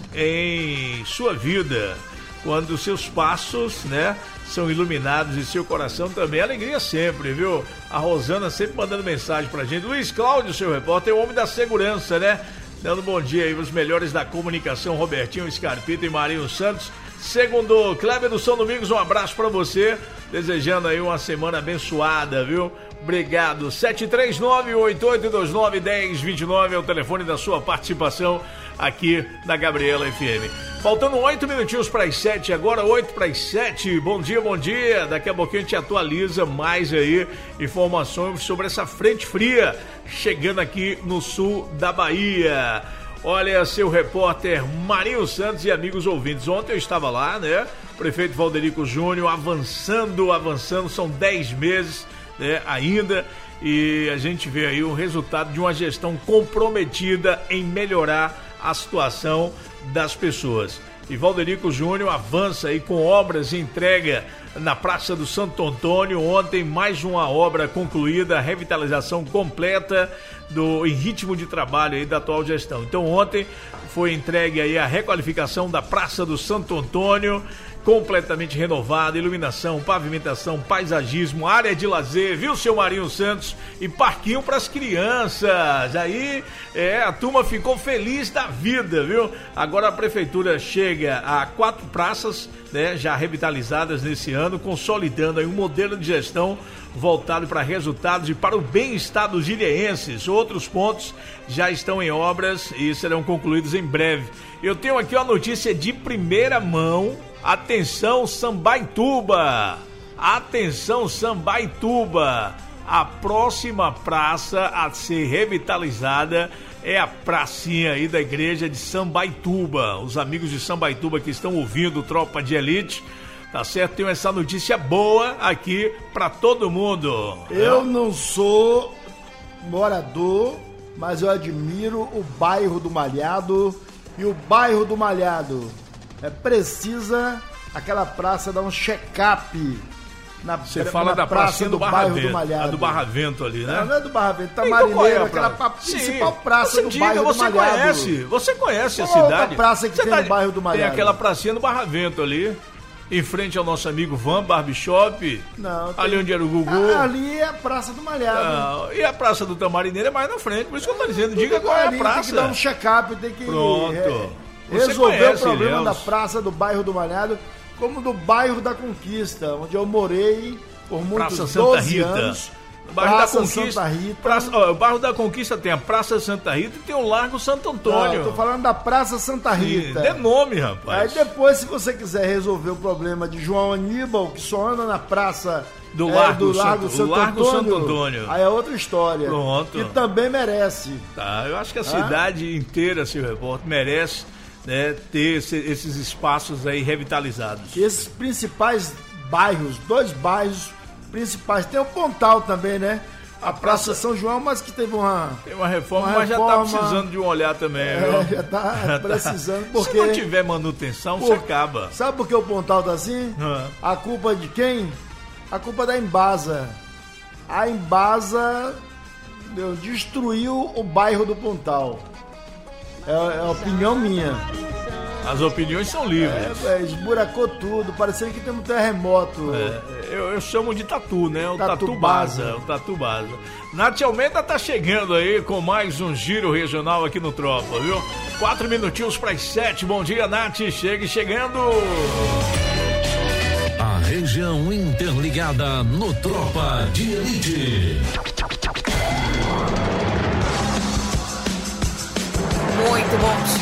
em sua vida, quando os seus passos, né, são iluminados e seu coração também, alegria sempre, viu? A Rosana sempre mandando mensagem pra gente. Luiz Cláudio, seu repórter, é o homem da segurança, né? Dando bom dia aí os melhores da comunicação, Robertinho Scarpita e Marinho Santos. Segundo Kleber do São Domingos, um abraço pra você, desejando aí uma semana abençoada, viu? Obrigado. sete três nove, oito oito dois nove, um zero dois nove é o telefone da sua participação aqui na Gabriela F M. Faltando oito minutinhos para as sete, agora oito para as sete. Bom dia, bom dia. Daqui a pouquinho a gente atualiza mais aí informações sobre essa frente fria chegando aqui no sul da Bahia. Olha, seu repórter Marinho Santos e amigos ouvintes. Ontem eu estava lá, né? Prefeito Valderico Júnior avançando, avançando, são dez meses, né, ainda, e a gente vê aí o resultado de uma gestão comprometida em melhorar a situação das pessoas. E Valderico Júnior avança aí com obras e entrega na Praça do Santo Antônio. Ontem mais uma obra concluída, revitalização completa do em ritmo de trabalho aí da atual gestão. Então ontem foi entregue aí a requalificação da Praça do Santo Antônio, completamente renovada, iluminação, pavimentação, paisagismo, área de lazer, viu, seu Marinho Santos? E parquinho para as crianças. Aí, é, a turma ficou feliz da vida, viu? Agora a prefeitura chega a quatro praças, né, já revitalizadas nesse ano, consolidando aí um modelo de gestão voltado para resultados e para o bem-estar dos ilhéenses. Outros pontos já estão em obras e serão concluídos em breve. Eu tenho aqui uma notícia de primeira mão. Atenção, Sambaituba! Atenção, Sambaituba! A próxima praça a ser revitalizada é a pracinha aí da igreja de Sambaituba. Os amigos de Sambaituba que estão ouvindo Tropa de Elite, tá certo? Tenho essa notícia boa aqui pra todo mundo. Eu não sou morador, mas eu admiro o bairro do Malhado. E o bairro do Malhado é, precisa aquela praça dar um check-up. Você fala na da praça do, do bairro do Malhado. A do Barravento ali, né? Não, não é do Barravento, tá Marineiro, é aquela pra... principal Sim, praça do diga, bairro do Malhado. Você conhece, você conhece Qual a cidade. Qual a praça que você tem tá... no bairro do Malhado? Tem aquela pracinha do Barravento ali, em frente ao nosso amigo Van Barbershop. Não, tem... Ali onde era o Gugu. Ah, ali é a praça do Malhado. Não, e a praça do Tamarineiro é mais na frente, por isso que eu tô dizendo, diga qual é a praça. Tem que dar um check-up, tem que... Pronto. É, resolver conhece, o problema Leos. Da praça do bairro do Malhado, como do bairro da Conquista, onde eu morei por muitos Praça Santa doze Rita. Anos. O bairro Praça da Conquista, Santa Rita. Praça, ó, o bairro da Conquista tem a Praça Santa Rita e tem o Largo Santo Antônio. Não, eu tô falando da Praça Santa Rita. Sim, dê nome, rapaz. Aí depois, se você quiser resolver o problema de João Aníbal, que só anda na praça do é, Largo, do Largo, Santo, Santo, Largo Antônio, Santo Antônio, aí é outra história. Pronto. E também merece. Tá, eu acho que a cidade ah? inteira, seu repórter, merece, né, ter esse, esses espaços aí revitalizados. E esses principais bairros, dois bairros principais, tem o Pontal também, né? A, a Praça, Praça São João, mas que teve uma... Tem uma reforma, uma mas reforma, já tá precisando de um olhar também. É, já tá já precisando, tá. Porque... Se não tiver manutenção, por, você acaba. Sabe por que o Pontal tá assim? Ah. A culpa de quem? A culpa da Embasa. A Embasa meu, destruiu o bairro do Pontal. É, é a opinião minha. As opiniões são livres. É, é, esburacou tudo, parecia que tem um terremoto. É, eu, eu chamo de tatu, né? O Tatu, tatu Baza. O Tatu Baza. Nath Almeida tá chegando aí com mais um giro regional aqui no Tropa, viu? Quatro minutinhos para as sete. Bom dia, Nath. Chegue chegando. A região interligada no Tropa de Elite. Muito bom dia.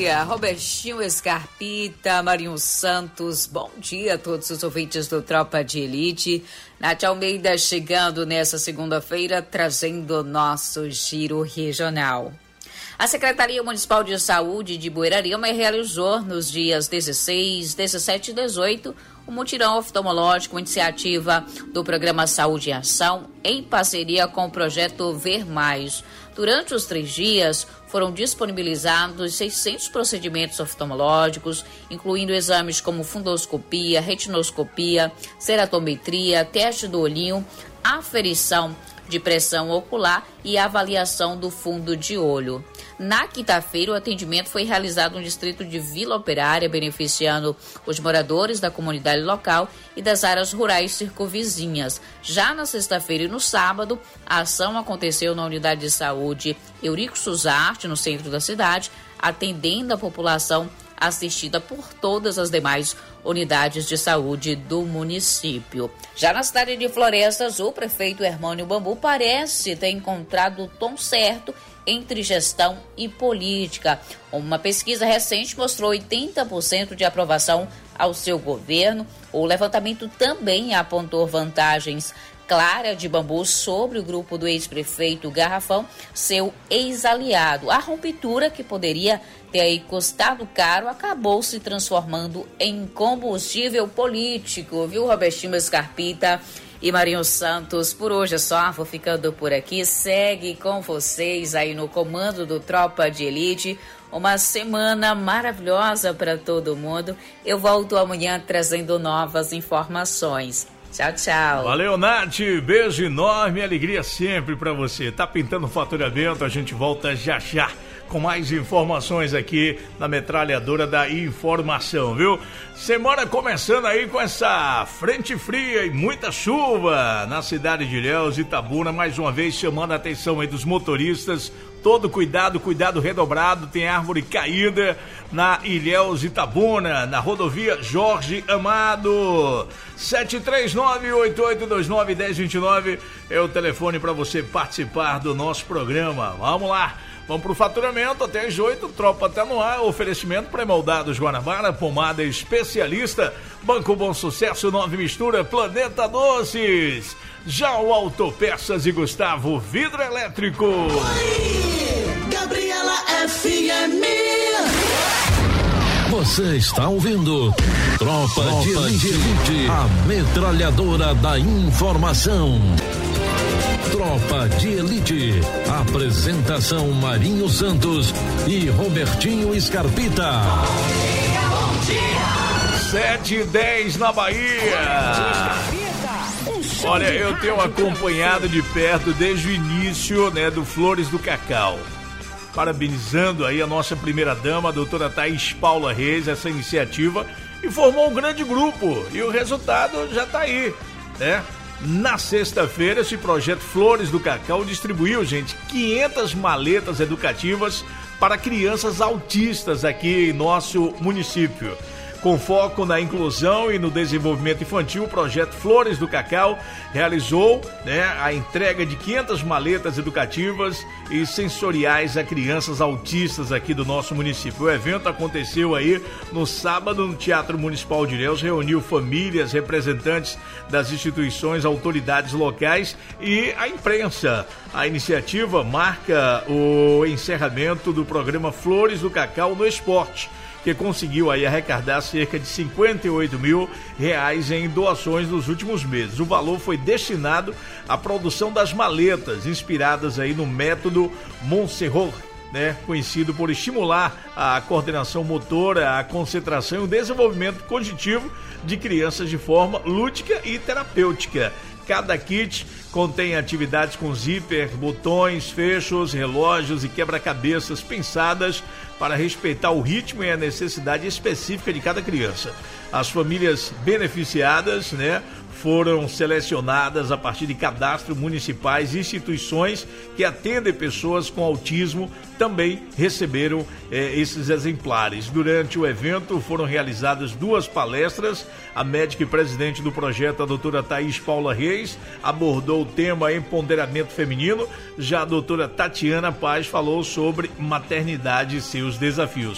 dia, Robertinho Scarpita, Marinho Santos, bom dia a todos os ouvintes do Tropa de Elite. Nath Almeida chegando nessa segunda-feira, trazendo o nosso giro regional. A Secretaria Municipal de Saúde de Buerarima realizou nos dias dezesseis, dezessete e dezoito o mutirão oftalmológico, iniciativa do Programa Saúde em Ação, em parceria com o projeto Ver Mais. Durante os três dias, foram disponibilizados seiscentos procedimentos oftalmológicos, incluindo exames como fundoscopia, retinoscopia, ceratometria, teste do olhinho, aferição de pressão ocular e avaliação do fundo de olho. Na quinta-feira, o atendimento foi realizado no distrito de Vila Operária, beneficiando os moradores da comunidade local e das áreas rurais circunvizinhas. Já na sexta-feira e no sábado, a ação aconteceu na unidade de saúde Eurico Suzarte, no centro da cidade, atendendo a população assistida por todas as demais unidades de saúde do município. Já na cidade de Florestas, o prefeito Hermânio Bambu parece ter encontrado o tom certo entre gestão e política. Uma pesquisa recente mostrou oitenta por cento de aprovação ao seu governo. O levantamento também apontou vantagens claras de Bambu sobre o grupo do ex-prefeito Garrafão, seu ex-aliado. A ruptura, que poderia ter aí custado caro, acabou se transformando em combustível político, viu, Robertinho Scarpita e Marinho Santos? Por hoje é só, vou ficando por aqui. Segue com vocês aí no comando do Tropa de Elite. Uma semana maravilhosa para todo mundo. Eu volto amanhã trazendo novas informações. Tchau, tchau. Valeu, Nath. Beijo enorme, alegria sempre pra você. Tá pintando faturamento, a gente volta já já com mais informações aqui na metralhadora da informação, viu? Semana começando aí com essa frente fria e muita chuva na cidade de Ilhéus, Itabuna, mais uma vez chamando a atenção aí dos motoristas. Todo cuidado, cuidado redobrado, tem árvore caída na Ilhéus Itabuna, na rodovia Jorge Amado. sete três nove, oito oito dois nove, um zero dois nove é o telefone para você participar do nosso programa. Vamos lá, vamos pro faturamento até as oito, Tropa tá no ar, oferecimento pré-moldados Guanabara, pomada especialista, Banco Bom Sucesso, Nove Mistura, Planeta Doces. Já o Autopeças e Gustavo Vidro Elétrico. Oi, Gabriela F M. Você está ouvindo Tropa, Tropa de Elite, Elite, a metralhadora da informação. Tropa de Elite. Apresentação Marinho Santos e Robertinho Scarpita. Bom dia, bom dia. sete e dez na Bahia. Olha, eu tenho acompanhado de perto desde o início, né, do Flores do Cacau. Parabenizando aí a nossa primeira-dama, a doutora Thaís Paula Reis, essa iniciativa, e formou um grande grupo. E o resultado já está aí, né? Na sexta-feira, esse projeto Flores do Cacau distribuiu, gente, quinhentas maletas educativas para crianças autistas aqui em nosso município. Com foco na inclusão e no desenvolvimento infantil, o projeto Flores do Cacau realizou, né, a entrega de quinhentas maletas educativas e sensoriais a crianças autistas aqui do nosso município. O evento aconteceu aí no sábado no Teatro Municipal de Ilhéus, reuniu famílias, representantes das instituições, autoridades locais e a imprensa. A iniciativa marca o encerramento do programa Flores do Cacau no Esporte, que conseguiu aí arrecadar cerca de cinquenta e oito mil reais em doações nos últimos meses. O valor foi destinado à produção das maletas, inspiradas aí no método Montserrat, né, conhecido por estimular a coordenação motora, a concentração e o desenvolvimento cognitivo de crianças de forma lúdica e terapêutica. Cada kit contém atividades com zíper, botões, fechos, relógios e quebra-cabeças pensadas para respeitar o ritmo e a necessidade específica de cada criança. As famílias beneficiadas, né, foram selecionadas a partir de cadastro municipais e instituições que atendem pessoas com autismo também receberam eh, esses exemplares. Durante o evento foram realizadas duas palestras. A médica e presidente do projeto, a doutora Thaís Paula Reis, abordou o tema empoderamento feminino. Já a doutora Tatiana Paz falou sobre maternidade e seus desafios.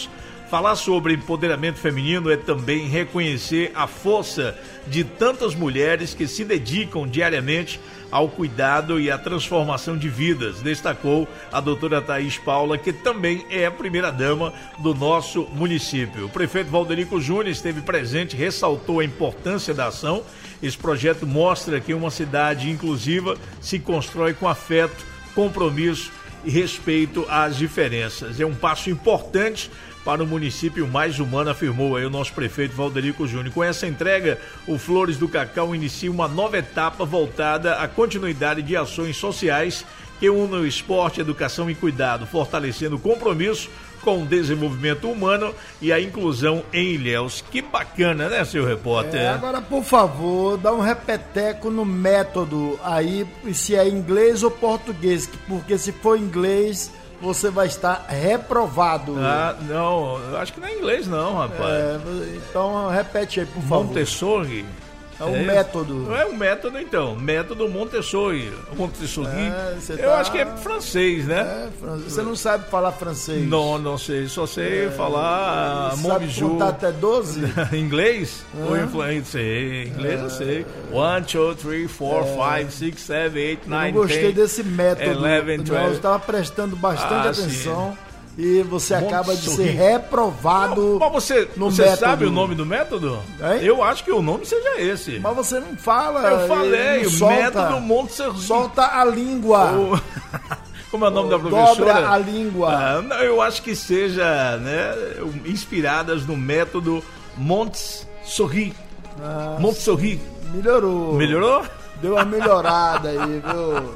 Falar sobre empoderamento feminino é também reconhecer a força de tantas mulheres que se dedicam diariamente ao cuidado e à transformação de vidas, destacou a doutora Thaís Paula, que também é a primeira-dama do nosso município. O prefeito Valderico Júnior esteve presente, ressaltou a importância da ação. Esse projeto mostra que uma cidade inclusiva se constrói com afeto, compromisso e respeito às diferenças. É um passo importante para o município mais humano, afirmou aí o nosso prefeito Valderico Júnior. Com essa entrega, o Flores do Cacau inicia uma nova etapa voltada à continuidade de ações sociais que unam esporte, educação e cuidado, fortalecendo o compromisso com o desenvolvimento humano e a inclusão em Ilhéus. Que bacana, né, seu repórter? É, agora, por favor, dá um repeteco no método aí, se é inglês ou português, porque se for inglês, você vai estar reprovado. Ah, não, eu acho que não é inglês não, rapaz. É, então repete aí, por favor. Montessori? É um é método. É um método, então. Método Montessori. Montessori. É, eu tá... acho que é francês, né? É, você não sabe falar francês? Não, não sei. Só sei é, falar Sabe contar até doze? Inglês? É. Ou influente? Sei. Inglês é. eu sei. one, two, three, four, five, six, seven, eight, nine, ten. Eu gostei desse método. eleven, twelve. Eu estava prestando bastante ah, atenção. Sim. E você acaba de ser reprovado. Mas você, no você método. sabe o nome do método? Hein? Eu acho que o nome seja esse. Mas você não fala. Eu falei, o solta, método Montessori. Solta a língua. O... Como é o nome o da professora? Dobra a língua. Ah, eu acho que seja, né, inspiradas no método Montessori. Ah, Montessori. Melhorou. Melhorou? Deu uma melhorada aí, viu?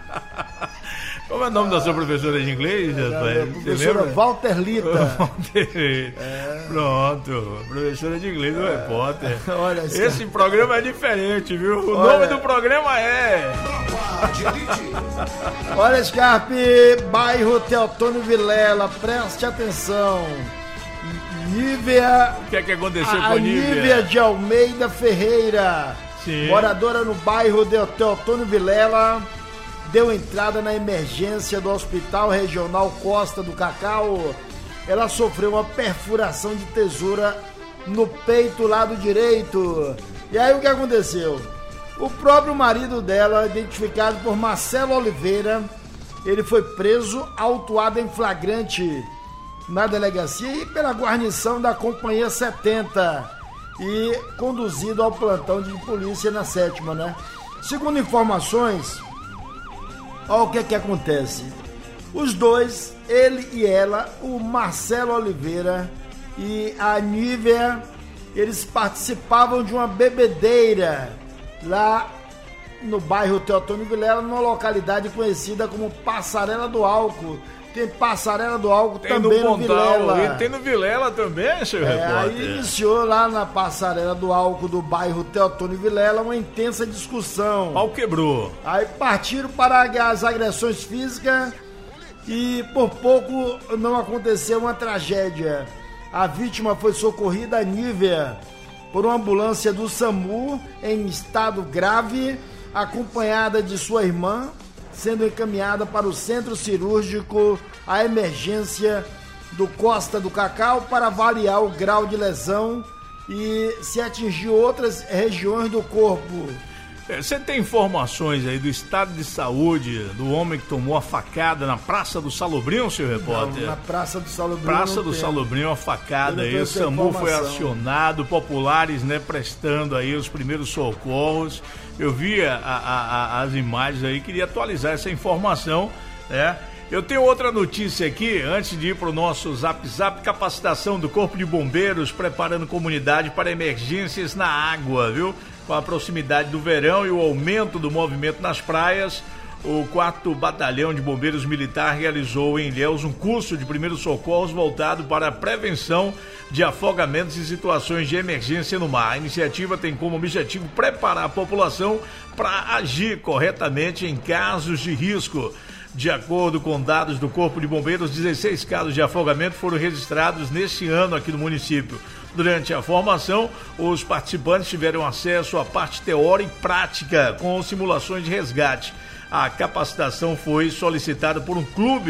Como é o nome ah, da sua professora de inglês, rapaz? Professora Walter Lita. Walter. É. Pronto, professora de inglês do é. repórter. Olha, esse Esse cara... programa é diferente, viu? O Olha... nome do programa é... Olha, Scarpe, bairro Teotônio Vilela, preste atenção. Nívia... O que é que aconteceu a, com a Nívia? Nívia de Almeida Ferreira, Sim. moradora no bairro de Teotônio Vilela, deu entrada na emergência do Hospital Regional Costa do Cacau. Ela sofreu uma perfuração de tesoura no peito lado direito. E aí o que aconteceu? O próprio marido dela, identificado por Marcelo Oliveira, ele foi preso, autuado em flagrante na delegacia e pela guarnição da Companhia setenta e conduzido ao plantão de polícia na sétima, né? Segundo informações, olha o que é que acontece. Os dois, ele e ela, o Marcelo Oliveira e a Nívia, eles participavam de uma bebedeira lá no bairro Teotônio Vilela, numa localidade conhecida como Passarela do Álcool. Tem Passarela do Álcool tem também no, no Vilela. E tem no Vilela também, seu é, repórter. Aí iniciou lá na Passarela do Álcool do bairro Teotônio Vilela uma intensa discussão. Pau quebrou. Aí partiram para as agressões físicas e por pouco não aconteceu uma tragédia. A vítima foi socorrida, a Nívia, por uma ambulância do SAMU em estado grave, acompanhada de sua irmã, sendo encaminhada para o centro cirúrgico, a emergência do Costa do Cacau, para avaliar o grau de lesão e se atingir outras regiões do corpo. Você tem informações aí do estado de saúde do homem que tomou a facada na Praça do Salobrinho, seu repórter? Não, na Praça do Salobrinho. Praça do Salobrinho, a facada aí, o SAMU foi acionado, populares, né, prestando aí os primeiros socorros. Eu vi a, a, a, as imagens aí, queria atualizar essa informação, né? Eu tenho outra notícia aqui, antes de ir para o nosso Zap Zap, capacitação do Corpo de Bombeiros, preparando comunidade para emergências na água, viu? Com a proximidade do verão e o aumento do movimento nas praias, o quarto Batalhão de Bombeiros Militar realizou em Ilhéus um curso de primeiros socorros voltado para a prevenção de afogamentos e situações de emergência no mar. A iniciativa tem como objetivo preparar a população para agir corretamente em casos de risco. De acordo com dados do Corpo de Bombeiros, dezesseis casos de afogamento foram registrados neste ano aqui no município. Durante a formação, os participantes tiveram acesso à parte teórica e prática com simulações de resgate. A capacitação foi solicitada por um clube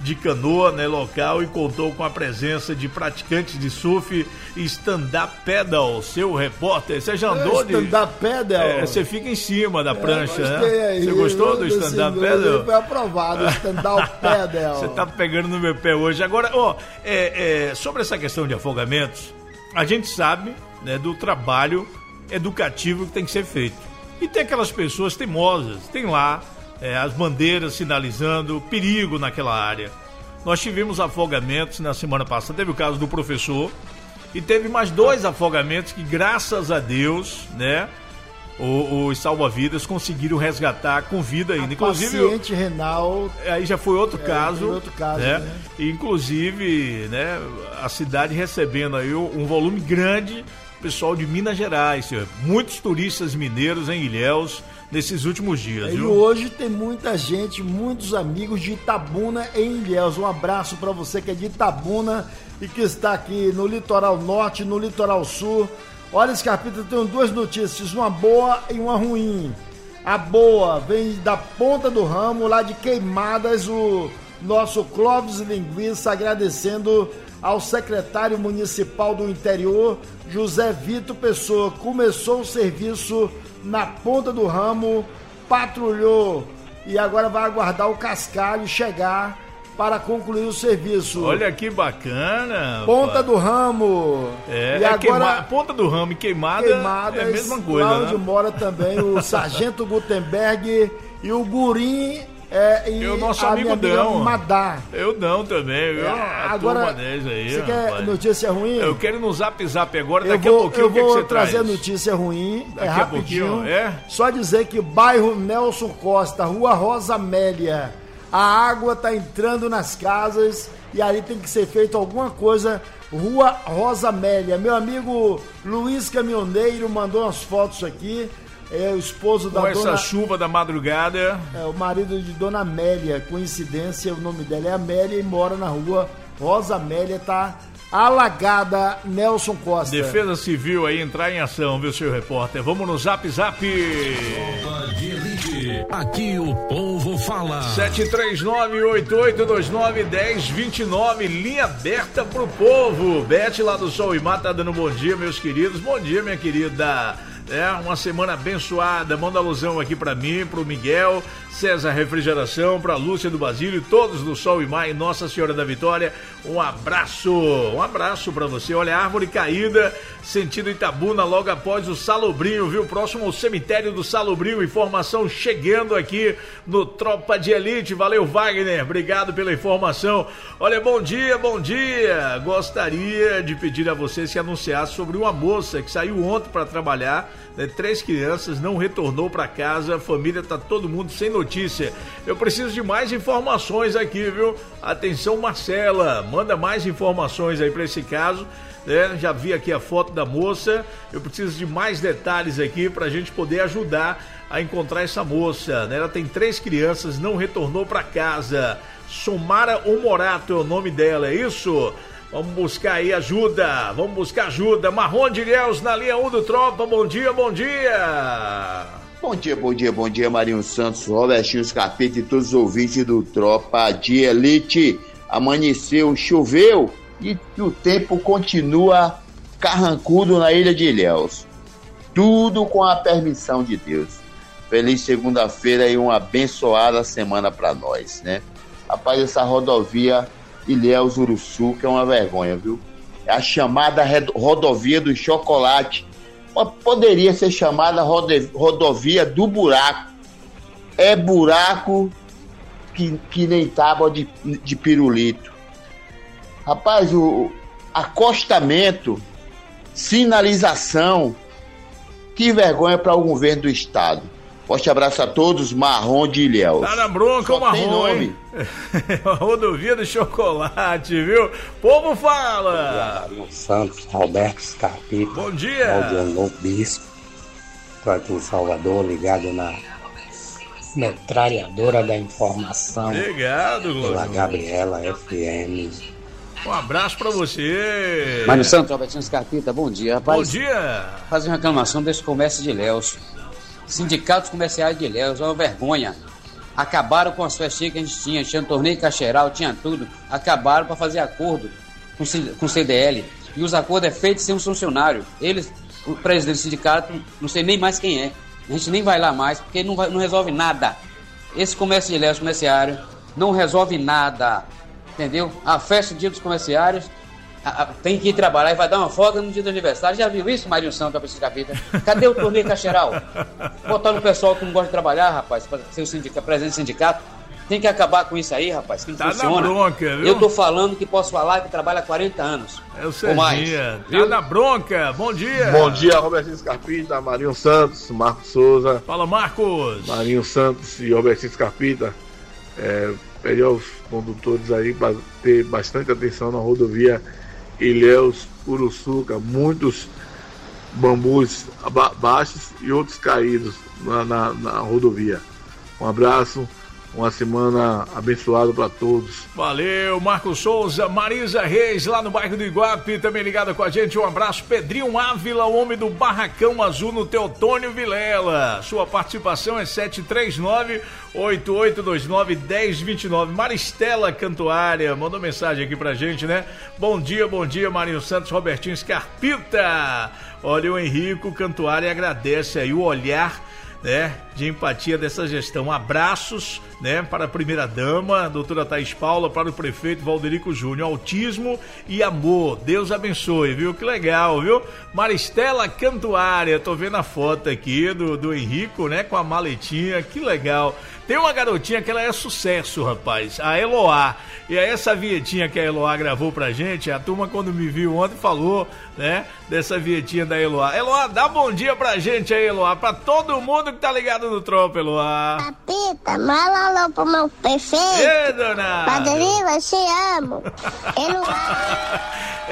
de canoa, né, local, e contou com a presença de praticantes de surf e stand-up paddle. Seu repórter, você já andou é, de... stand-up paddle? É, você fica em cima da prancha, é, né? Aí, você gostou do stand-up paddle? Foi aprovado, o stand-up paddle. Você tá pegando no meu pé hoje. Agora, ó, é, é, sobre essa questão de afogamentos, a gente sabe, né, do trabalho educativo que tem que ser feito. E tem aquelas pessoas teimosas, tem lá é, as bandeiras sinalizando perigo naquela área. Nós tivemos afogamentos na semana passada, teve o caso do professor, e teve mais dois afogamentos que, graças a Deus, né, os salva-vidas conseguiram resgatar com vida ainda. Inclusive, paciente renal. Aí já foi outro é, caso. Foi outro caso, né? né? Inclusive, né, a cidade recebendo aí um volume grande, pessoal de Minas Gerais, senhor. Muitos turistas mineiros em Ilhéus nesses últimos dias, e viu? hoje tem muita gente, muitos amigos de Itabuna em Ilhéus. Um abraço para você que é de Itabuna e que está aqui no litoral norte, no litoral sul. Olha, Scarpita, eu tenho duas notícias, uma boa e uma ruim. A boa vem da ponta do ramo, lá de Queimadas, o nosso Clóvis Linguiça, agradecendo ao secretário municipal do interior, José Vitor Pessoa. Começou o serviço na ponta do ramo, patrulhou e agora vai aguardar o cascalho chegar para concluir o serviço. Olha que bacana. Ponta pá. do ramo. É, e é agora, queima... ponta do ramo e queimada Queimadas, é a mesma coisa, lá né? onde mora também o Sargento Gutenberg e o Gurim é, e o nosso a amigo minha Dão. Madá. Eu não também, viu? É, A agora, turma dez aí, você rapaz. quer notícia ruim? Eu quero no Zap Zap agora, Eu daqui vou, a pouquinho eu o que, vou que você trazer traz? notícia ruim, Daqui é a rapidinho. pouquinho, é? Só dizer que bairro Nelson Costa, Rua Rosa Amélia, a água tá entrando nas casas e ali tem que ser feito alguma coisa. Rua Rosa Amélia. Meu amigo Luiz Caminhoneiro mandou umas fotos aqui. É o esposo da Com dona... essa chuva da madrugada. É o marido de Dona Amélia. Coincidência, o nome dela é Amélia e mora na rua Rosa Amélia. Tá alagada, Nelson Costa. Defesa Civil aí entrar em ação, viu, seu repórter? Vamos no Zap Zap. Aqui o povo fala. sete três nove, oito oito dois nove, um zero dois nove, linha aberta pro povo. Bete lá do Sol e Mar tá dando bom dia, meus queridos. Bom dia, minha querida. É uma semana abençoada. Manda alusão aqui pra mim, pro Miguel, César Refrigeração, pra Lúcia do Basílio, todos do Sol e Mar e Nossa Senhora da Vitória. Um abraço, um abraço pra você. Olha, árvore caída, sentido Itabuna, logo após o Salobrinho, viu? Próximo ao cemitério do Salobrinho. Informação chegando aqui no Tropa de Elite. Valeu, Wagner. Obrigado pela informação. Olha, bom dia, bom dia. Gostaria de pedir a vocês que anunciassem sobre uma moça que saiu ontem para trabalhar, né? Três crianças, não retornou para casa, a família tá todo mundo sem notícia. Eu preciso de mais informações aqui, viu? Atenção, Marcela, manda mais informações aí para esse caso. É, já vi aqui a foto da moça, eu preciso de mais detalhes aqui pra gente poder ajudar a encontrar essa moça, né? Ela tem três crianças, não retornou pra casa. Somara Omorato é o nome dela, é isso? Vamos buscar aí ajuda, vamos buscar ajuda. Marrom de Ilhéus na linha um do Tropa, bom dia, bom dia. Bom dia, bom dia, bom dia, Marinho Santos, Robertinho Scarpeta e todos os ouvintes do Tropa de Elite. Amanheceu, choveu e o tempo continua carrancudo na ilha de Ilhéus. Tudo com a permissão de Deus. Feliz segunda-feira e uma abençoada semana para nós, né? Rapaz, essa rodovia Ilhéus-Uruçu, que é uma vergonha, viu? É a chamada rodovia do chocolate. Poderia ser chamada rodovia do buraco. É buraco que, que nem tábua de, de pirulito. Rapaz, o acostamento, sinalização, que vergonha para o governo do estado. Forte abraço a todos, Marrom de Ilhéus. Tá na bronca o Marrom, hein? Rodovia do chocolate, viu? Povo fala! Bom dia, Santos, Roberto Scarpita. Bom dia! Bom dia, novo bispo. Estou aqui em Salvador, ligado na metralhadora da informação. Obrigado, Glória. Pela Gabriela F M. Um abraço pra você. Mário Santos, Robertinho Scarpita, bom dia. Rapaz, bom dia. Fazer uma reclamação desse comércio de Ilhéus. Sindicatos comerciais de Ilhéus, é uma vergonha. Acabaram com as festinhas que a gente tinha, tinha um torneio cacheral, tinha tudo. Acabaram para fazer acordo com, com o C D L. E os acordos é feito sem um funcionário. Eles, o presidente do sindicato, não sei nem mais quem é. A gente nem vai lá mais, porque não, vai, não resolve nada. Esse comércio de Ilhéus, comerciário, não resolve nada. Entendeu? A festa do dia dos comerciários, a, a, tem que ir trabalhar e vai dar uma folga no dia do aniversário. Já viu isso, Marinho Santos, Capitão Capita? Cadê o torneio cacheral? Botar no pessoal que não gosta de trabalhar, rapaz, para ser o sindicato, presidente do sindicato. Tem que acabar com isso aí, rapaz, que não tá funciona. Na bronca, viu? Eu tô falando que posso falar que trabalha há quarenta anos. É o Serginha. Tá na bronca. Bom dia. Bom dia, Robertinho Scarpita, Marinho Santos, Marcos Souza. Fala, Marcos. Marinho Santos e Robertinho Scarpita. É, pedir aos condutores aí para ter bastante atenção na rodovia Ilhéus, Uruçuca. Muitos bambus baixos e outros caídos na, na, na rodovia. Um abraço. Uma semana abençoada para todos. Valeu, Marcos Souza, Marisa Reis, lá no bairro do Iguape, também ligada com a gente. Um abraço, Pedrinho Ávila, o homem do Barracão Azul no Teotônio Vilela. Sua participação é sete três nove, oito oito dois nove, um zero dois nove. Maristela Cantuária mandou mensagem aqui pra gente, né? Bom dia, bom dia, Marinho Santos, Robertinho Scarpita. Olha, o Henrico Cantuária agradece aí o olhar, né, de empatia dessa gestão. Abraços, né, para a primeira-dama, doutora Thaís Paula, para o prefeito Valderico Júnior. Autismo e amor. Deus abençoe, viu? Que legal, viu? Maristela Cantuária, tô vendo a foto aqui do, do Henrico, né, com a maletinha. Que legal. Tem uma garotinha que ela é sucesso, rapaz, a Eloá. E aí essa vinhetinha que a Eloá gravou pra gente, a turma quando me viu ontem falou, né, dessa vinhetinha da Eloá. Eloá, dá bom dia pra gente aí, Eloá, pra todo mundo que tá ligado no Tropa, Eloá. Capita, manda alô pro meu prefeito. Ei, dona. Padrinho, você amo. Eloá.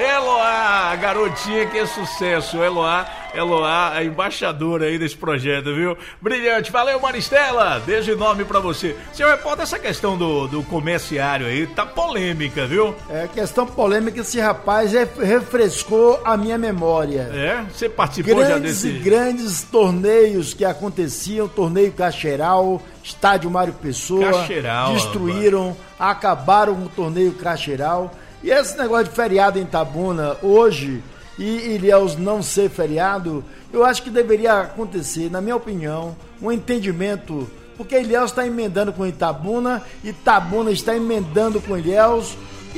Eloá, garotinha que é sucesso, Eloá. Eloá, a embaixadora aí desse projeto, viu? Brilhante. Valeu, Maristela. Beijo enorme pra você. Senhor repórter, essa questão do, do comerciário aí tá polêmica, viu? É, questão polêmica, esse rapaz refrescou a minha memória. É? Você participou grandes já desse... Grandes e grandes torneios que aconteciam, torneio Cacheral, estádio Mário Pessoa. Cacheral. Destruíram, rapaz. Acabaram com o torneio Cacheral. E esse negócio de feriado em Itabuna, hoje... e Ilhéus não ser feriado, eu acho que deveria acontecer, na minha opinião, um entendimento, porque Ilhéus está emendando com Itabuna, Itabuna está emendando com Ilhéus,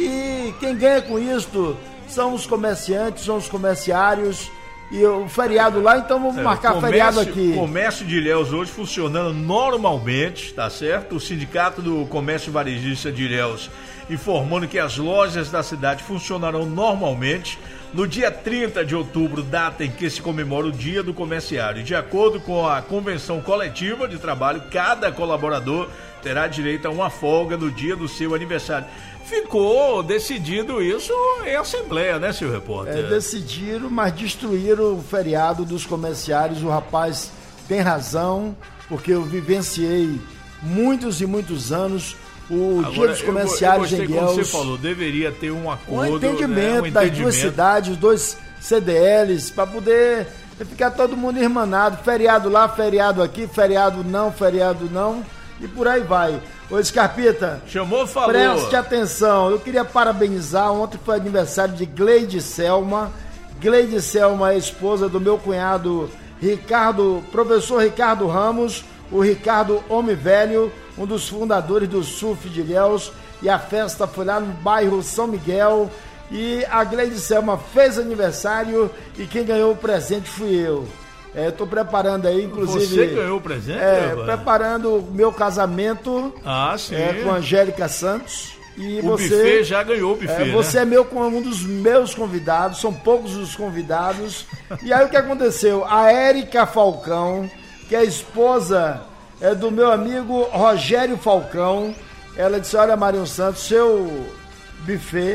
e quem ganha com isto são os comerciantes, são os comerciários, e o feriado lá, então vamos é, marcar comércio, feriado aqui. O comércio de Ilhéus hoje funcionando normalmente, tá certo? O Sindicato do Comércio Varejista de Ilhéus informando que as lojas da cidade funcionarão normalmente no dia trinta de outubro, data em que se comemora o Dia do Comerciário. De acordo com a convenção coletiva de trabalho, cada colaborador terá direito a uma folga no dia do seu aniversário. Ficou decidido isso em assembleia, né, senhor repórter? É, decidiram, mas destruíram o feriado dos comerciários. O rapaz tem razão, porque eu vivenciei muitos e muitos anos o Agora, Dia dos Comerciários em Ilhéus. Como você falou, deveria ter um acordo, um entendimento, né? um entendimento. das duas cidades, os dois C D Ls, para poder ficar todo mundo irmanado. Feriado lá, feriado aqui, feriado não, feriado não, e por aí vai. Ô Scarpita, chamou, falou. Preste atenção, eu queria parabenizar, ontem foi aniversário de Gleide Selma. Gleide Selma é esposa do meu cunhado Ricardo, professor Ricardo Ramos, o Ricardo Homem Velho, um dos fundadores do Surf de Ilhéus, e a festa foi lá no bairro São Miguel, e a Gleide Selma fez aniversário, e quem ganhou o presente fui eu. É, tô preparando aí, inclusive... Você ganhou o presente? É, preparando o meu casamento. Ah, sim. É, com a Angélica Santos. E o você, buffet já ganhou o buffet, é, Você né? é meu, um dos meus convidados, são poucos os convidados. E aí o que aconteceu? A Érica Falcão, que é a esposa é, do meu amigo Rogério Falcão, ela disse, olha, Marinho Santos, seu buffet,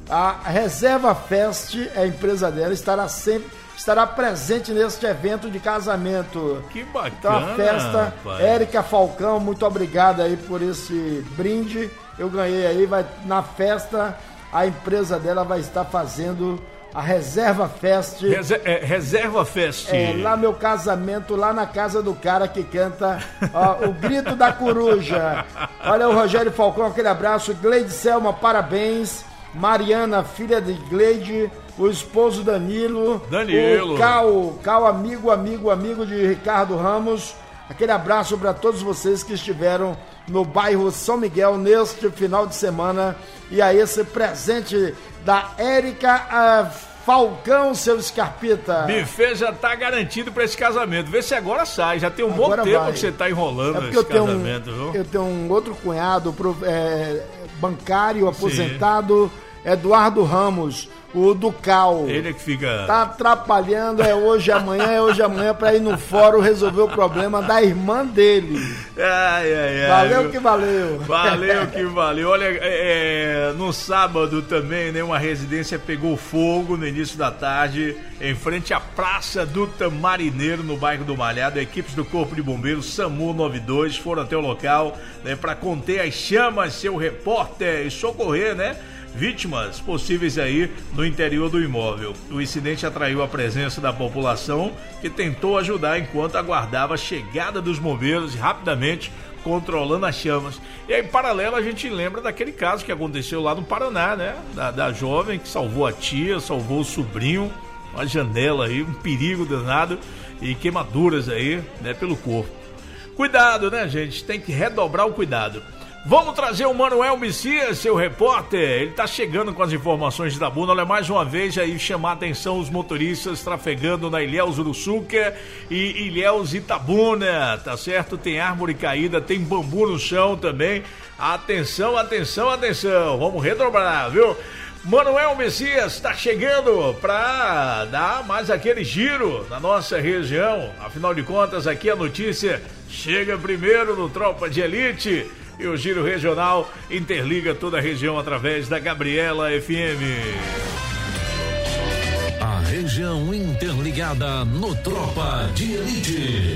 a Reserva Fest, é a empresa dela, estará sempre... estará presente neste evento de casamento. Que bacana. Então a festa, pai. Érica Falcão, muito obrigado aí por esse brinde. Eu ganhei aí, vai, na festa, a empresa dela vai estar fazendo a Reserva Fest. Reser, é, Reserva Fest. É, lá meu casamento, lá na casa do cara que canta ó, o Grito da Coruja. Olha o Rogério Falcão, aquele abraço. Gleide Selma, parabéns. Mariana, filha de Gleide, o esposo Danilo. Danilo. O Cal, Cal, amigo, amigo, amigo de Ricardo Ramos. Aquele abraço para todos vocês que estiveram no bairro São Miguel neste final de semana. E a esse presente da Érica Falcão, seu Scarpita. Buffet já tá garantido para esse casamento. Vê se agora sai. Já tem um agora bom tempo vai. que você tá enrolando é esse casamento. Um, eu tenho um outro cunhado é, bancário, aposentado, Sim. Eduardo Ramos. O Ducal. Ele é que fica... Tá atrapalhando, é hoje, amanhã, é hoje, amanhã, pra ir no fórum resolver o problema da irmã dele. Ai, ai, ai. Valeu que valeu. Valeu que valeu. Olha, é, no sábado também, né, uma residência pegou fogo no início da tarde, em frente à Praça do Tamarineiro, no bairro do Malhado. Equipes do Corpo de Bombeiros, SAMU noventa e dois, foram até o local, né, pra conter as chamas, seu repórter, e socorrer, né, vítimas possíveis aí no interior do imóvel. O incidente atraiu a presença da população, que tentou ajudar enquanto aguardava a chegada dos bombeiros, rapidamente controlando as chamas. E aí, em paralelo, a gente lembra daquele caso que aconteceu lá no Paraná, né? Da, da jovem que salvou a tia, salvou o sobrinho, uma janela aí, um perigo danado, e queimaduras aí, né, pelo corpo. Cuidado, né, gente? Tem que redobrar o cuidado. Vamos trazer o Manuel Messias, seu repórter. Ele tá chegando com as informações de Itabuna. Olha, mais uma vez aí chamar a atenção os motoristas trafegando na Ilhéus Uruçuca e Ilhéus Itabuna, tá certo? Tem árvore caída, tem bambu no chão também. Atenção, atenção, atenção. Vamos redobrar, viu? Manuel Messias está chegando para dar mais aquele giro na nossa região. Afinal de contas, aqui a notícia chega primeiro no Tropa de Elite. E o Giro Regional interliga toda a região através da Gabriela F M. A região interligada no Tropa de Elite.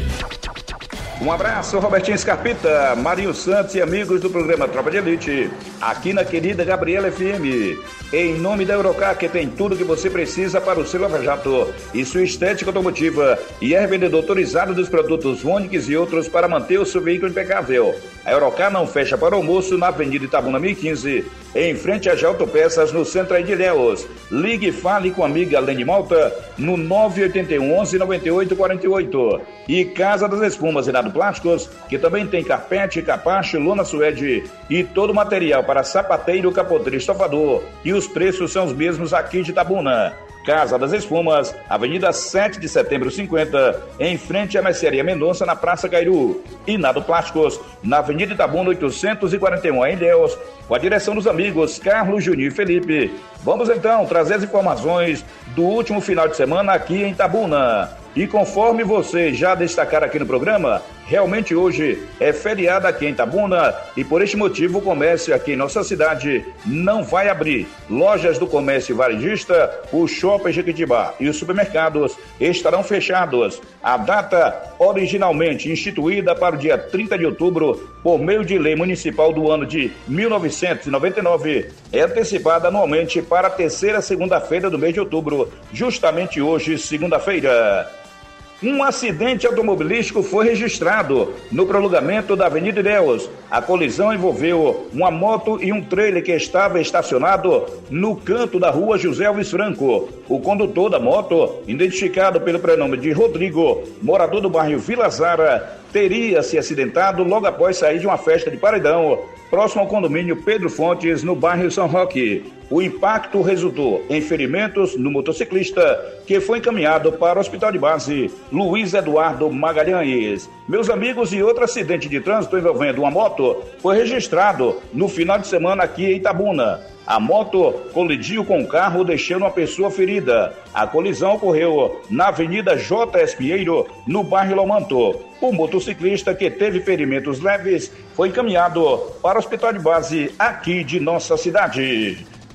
Um abraço, Robertinho Scarpita, Marinho Santos e amigos do programa Tropa de Elite, aqui na querida Gabriela F M. Em nome da Eurocar, que tem tudo que você precisa para o seu lava-jato e sua estética automotiva, e é revendedor autorizado dos produtos Vonix e outros para manter o seu veículo impecável. A Eurocar não fecha para o almoço na Avenida Itabuna mil e quinze, em frente às Autopeças, no centro de Ilhéus. Ligue e fale com a amiga Lene Malta no nove oito um, onze, nove oito quatro oito. E Casa das Espumas e Nado Plásticos, que também tem carpete, capacho, lona suede e todo o material para sapateiro, capoteiro e estofador. E os preços são os mesmos aqui de Itabuna. Casa das Espumas, Avenida sete de setembro cinquenta, em frente à Mercearia Mendonça, na Praça Cairu. E Nado Plásticos, na Avenida Itabuna oitocentos e quarenta e um, em Ilhéus, com a direção dos amigos Carlos, Juninho e Felipe. Vamos então trazer as informações do último final de semana aqui em Itabuna. E conforme vocês já destacaram aqui no programa, realmente hoje é feriado aqui em Itabuna e por este motivo o comércio aqui em nossa cidade não vai abrir. Lojas do comércio varejista, o Shopping Jequitibá e os supermercados estarão fechados. A data originalmente instituída para o dia trinta de outubro por meio de lei municipal do ano de mil novecentos e noventa e nove é antecipada anualmente para a terceira segunda-feira do mês de outubro, justamente hoje, segunda-feira. Um acidente automobilístico foi registrado no prolongamento da Avenida Ilhéus. A colisão envolveu uma moto e um trailer que estava estacionado no canto da rua José Alves Franco. O condutor da moto, identificado pelo prenome de Rodrigo, morador do bairro Vila Zara, teria se acidentado logo após sair de uma festa de paredão, próximo ao condomínio Pedro Fontes, no bairro São Roque. O impacto resultou em ferimentos no motociclista, que foi encaminhado para o Hospital de Base Luiz Eduardo Magalhães. Meus amigos, e outro acidente de trânsito envolvendo uma moto foi registrado no final de semana aqui em Itabuna. A moto colidiu com o carro, deixando uma pessoa ferida. A colisão ocorreu na Avenida J S Pinheiro, no bairro Lomanto. O motociclista, que teve ferimentos leves, foi encaminhado para o Hospital de Base aqui de nossa cidade.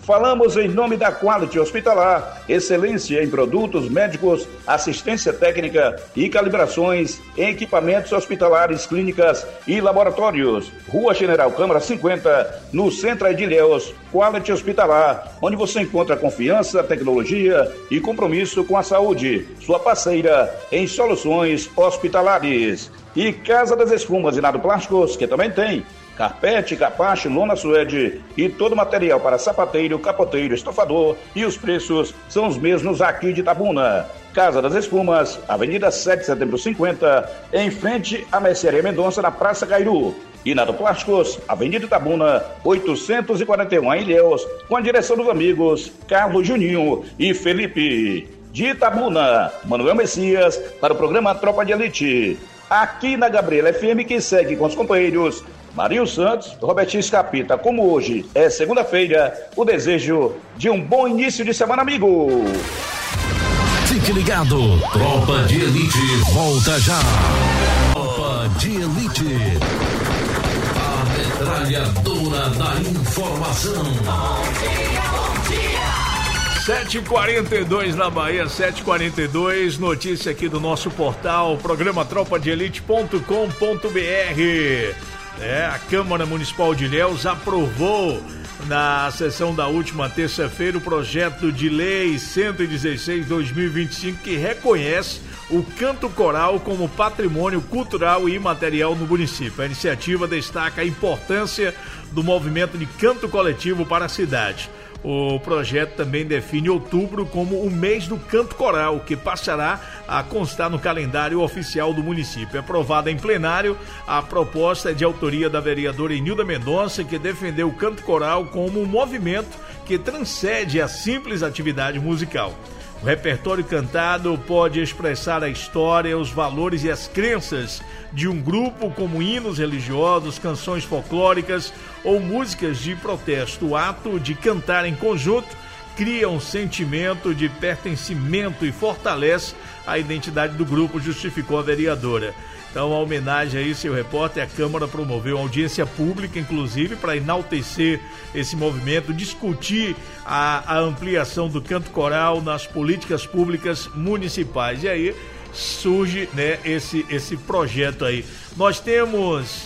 Falamos em nome da Quality Hospitalar, excelência em produtos médicos, assistência técnica e calibrações em equipamentos hospitalares, clínicas e laboratórios. Rua General Câmara cinquenta, no Centro de Ilhéus, Quality Hospitalar, onde você encontra confiança, tecnologia e compromisso com a saúde. Sua parceira em soluções hospitalares. E Casa das Espumas e Nado Plásticos, que também tem carpete, capacho, lona suede e todo material para sapateiro, capoteiro, estofador, e os preços são os mesmos aqui de Itabuna. Casa das Espumas, Avenida sete de Setembro cinquenta, em frente à Mercearia Mendonça, na Praça Cairu. E Nado Plásticos, Avenida Itabuna, oitocentos e quarenta e um, em Ilhéus, com a direção dos amigos Carlos Juninho e Felipe. De Itabuna, Manuel Messias, para o programa Tropa de Elite. Aqui na Gabriela F M, que segue com os companheiros Marinho Santos, Robertinho Escapita. Como hoje é segunda-feira, o desejo de um bom início de semana, amigo. Fique ligado, Tropa de Elite volta já. Tropa de Elite, a metralhadora da informação. sete e quarenta e dois na Bahia, sete e quarenta e dois, notícia aqui do nosso portal, programa tropa de elite ponto com ponto b r. É, a Câmara Municipal de Ilhéus aprovou na sessão da última terça-feira o projeto de lei cento e dezesseis barra dois mil e vinte e cinco, que reconhece o canto coral como patrimônio cultural e imaterial no município. A iniciativa destaca a importância do movimento de canto coletivo para a cidade. O projeto também define outubro como o mês do canto coral, que passará a constar no calendário oficial do município. Aprovada em plenário, a proposta é de autoria da vereadora Enilda Mendonça, que defendeu o canto coral como um movimento que transcende a simples atividade musical. O repertório cantado pode expressar a história, os valores e as crenças de um grupo, como hinos religiosos, canções folclóricas ou músicas de protesto. O ato de cantar em conjunto cria um sentimento de pertencimento e fortalece a identidade do grupo, justificou a vereadora. Então, a homenagem aí, seu repórter, a Câmara promoveu audiência pública, inclusive, para enaltecer esse movimento, discutir a, a ampliação do canto coral nas políticas públicas municipais. E aí surge, né, esse, esse projeto aí. Nós temos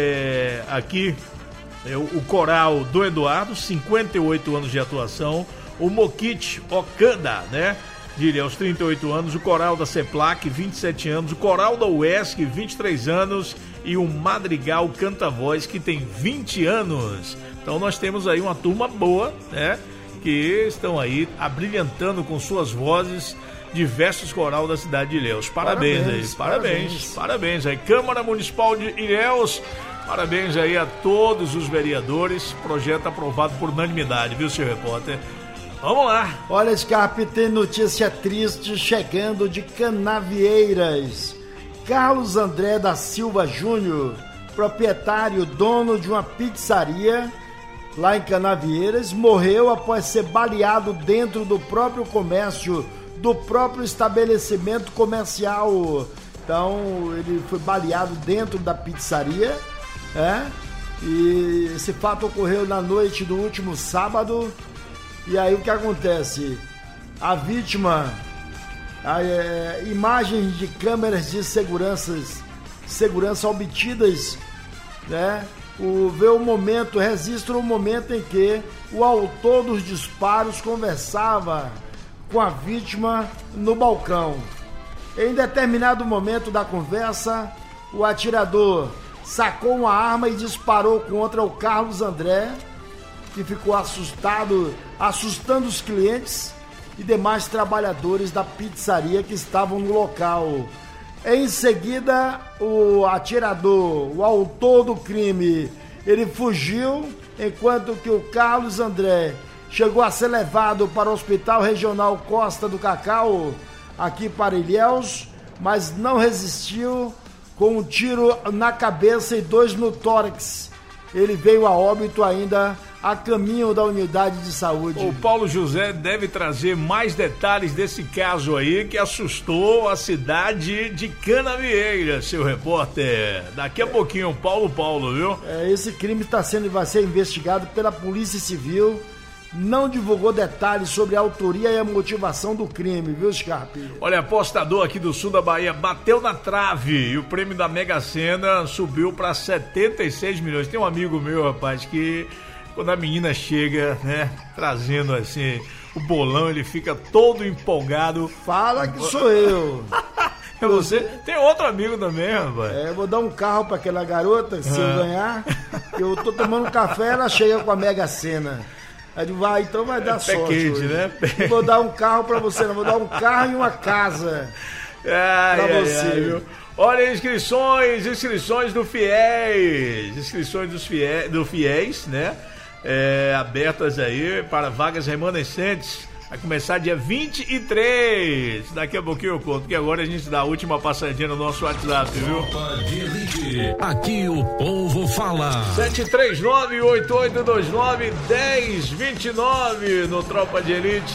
é, aqui é, o, o coral do Eduardo, cinquenta e oito anos de atuação, o Mokichi Okada, né? Diria, aos trinta e oito anos, o coral da CEPLAC, vinte e sete anos, o coral da U E S C, vinte e três anos, e o Madrigal Canta-Voz, que tem vinte anos. Então nós temos aí uma turma boa, né, que estão aí abrilhantando com suas vozes diversos coral da cidade de Ilhéus. Parabéns, parabéns aí, parabéns, parabéns, parabéns aí. Câmara Municipal de Ilhéus, parabéns aí a todos os vereadores, projeto aprovado por unanimidade, viu, seu repórter? Vamos lá. Olha, Scarpe, tem notícia triste chegando de Canavieiras. Carlos André da Silva Júnior, proprietário, dono de uma pizzaria lá em Canavieiras, morreu após ser baleado dentro do próprio comércio, do próprio estabelecimento comercial. Então, ele foi baleado dentro da pizzaria, é? E esse fato ocorreu na noite do último sábado. E aí o que acontece? A vítima, a, é, imagens de câmeras de seguranças, segurança obtidas, né? O, vê o momento, registra o momento em que o autor dos disparos conversava com a vítima no balcão. Em determinado momento da conversa, o atirador sacou uma arma e disparou contra o Carlos André, que ficou assustado, assustando os clientes e demais trabalhadores da pizzaria que estavam no local. Em seguida, o atirador, o autor do crime, ele fugiu, enquanto que o Carlos André chegou a ser levado para o Hospital Regional Costa do Cacau, aqui para Ilhéus, mas não resistiu, com um tiro na cabeça e dois no tórax. Ele veio a óbito ainda a caminho da unidade de saúde. O Paulo José deve trazer mais detalhes desse caso aí que assustou a cidade de Canavieiras, seu repórter. Daqui a pouquinho, Paulo Paulo, viu? É, esse crime está sendo, vai ser investigado pela Polícia Civil não divulgou detalhes sobre a autoria e a motivação do crime, viu, Scarpe? Olha, apostador aqui do sul da Bahia bateu na trave e o prêmio da Mega Sena subiu para setenta e seis milhões. Tem um amigo meu, rapaz, que quando a menina chega, né, trazendo assim o bolão, ele fica todo empolgado. Fala que sou eu. É você? Tem outro amigo também, rapaz. É, eu vou dar um carro pra aquela garota, se ah. eu ganhar. Eu tô tomando café, ela chega com a Mega Sena. Aí vai, então vai dar é, sorte. Quente, né? Não vou dar um carro pra você, não. Vou dar um carro e uma casa ai, pra ai, você. Ai, viu? Olha, inscrições, inscrições do Fiéis. Inscrições dos fiéis, do Fiéis, né? É, abertas aí para vagas remanescentes. Vai começar dia vinte e três. Daqui a pouquinho eu conto, que agora a gente dá a última passadinha no nosso WhatsApp, viu? Aqui o povo fala. sete três nove, oito oito dois nove, um zero dois nove no Tropa de Elite.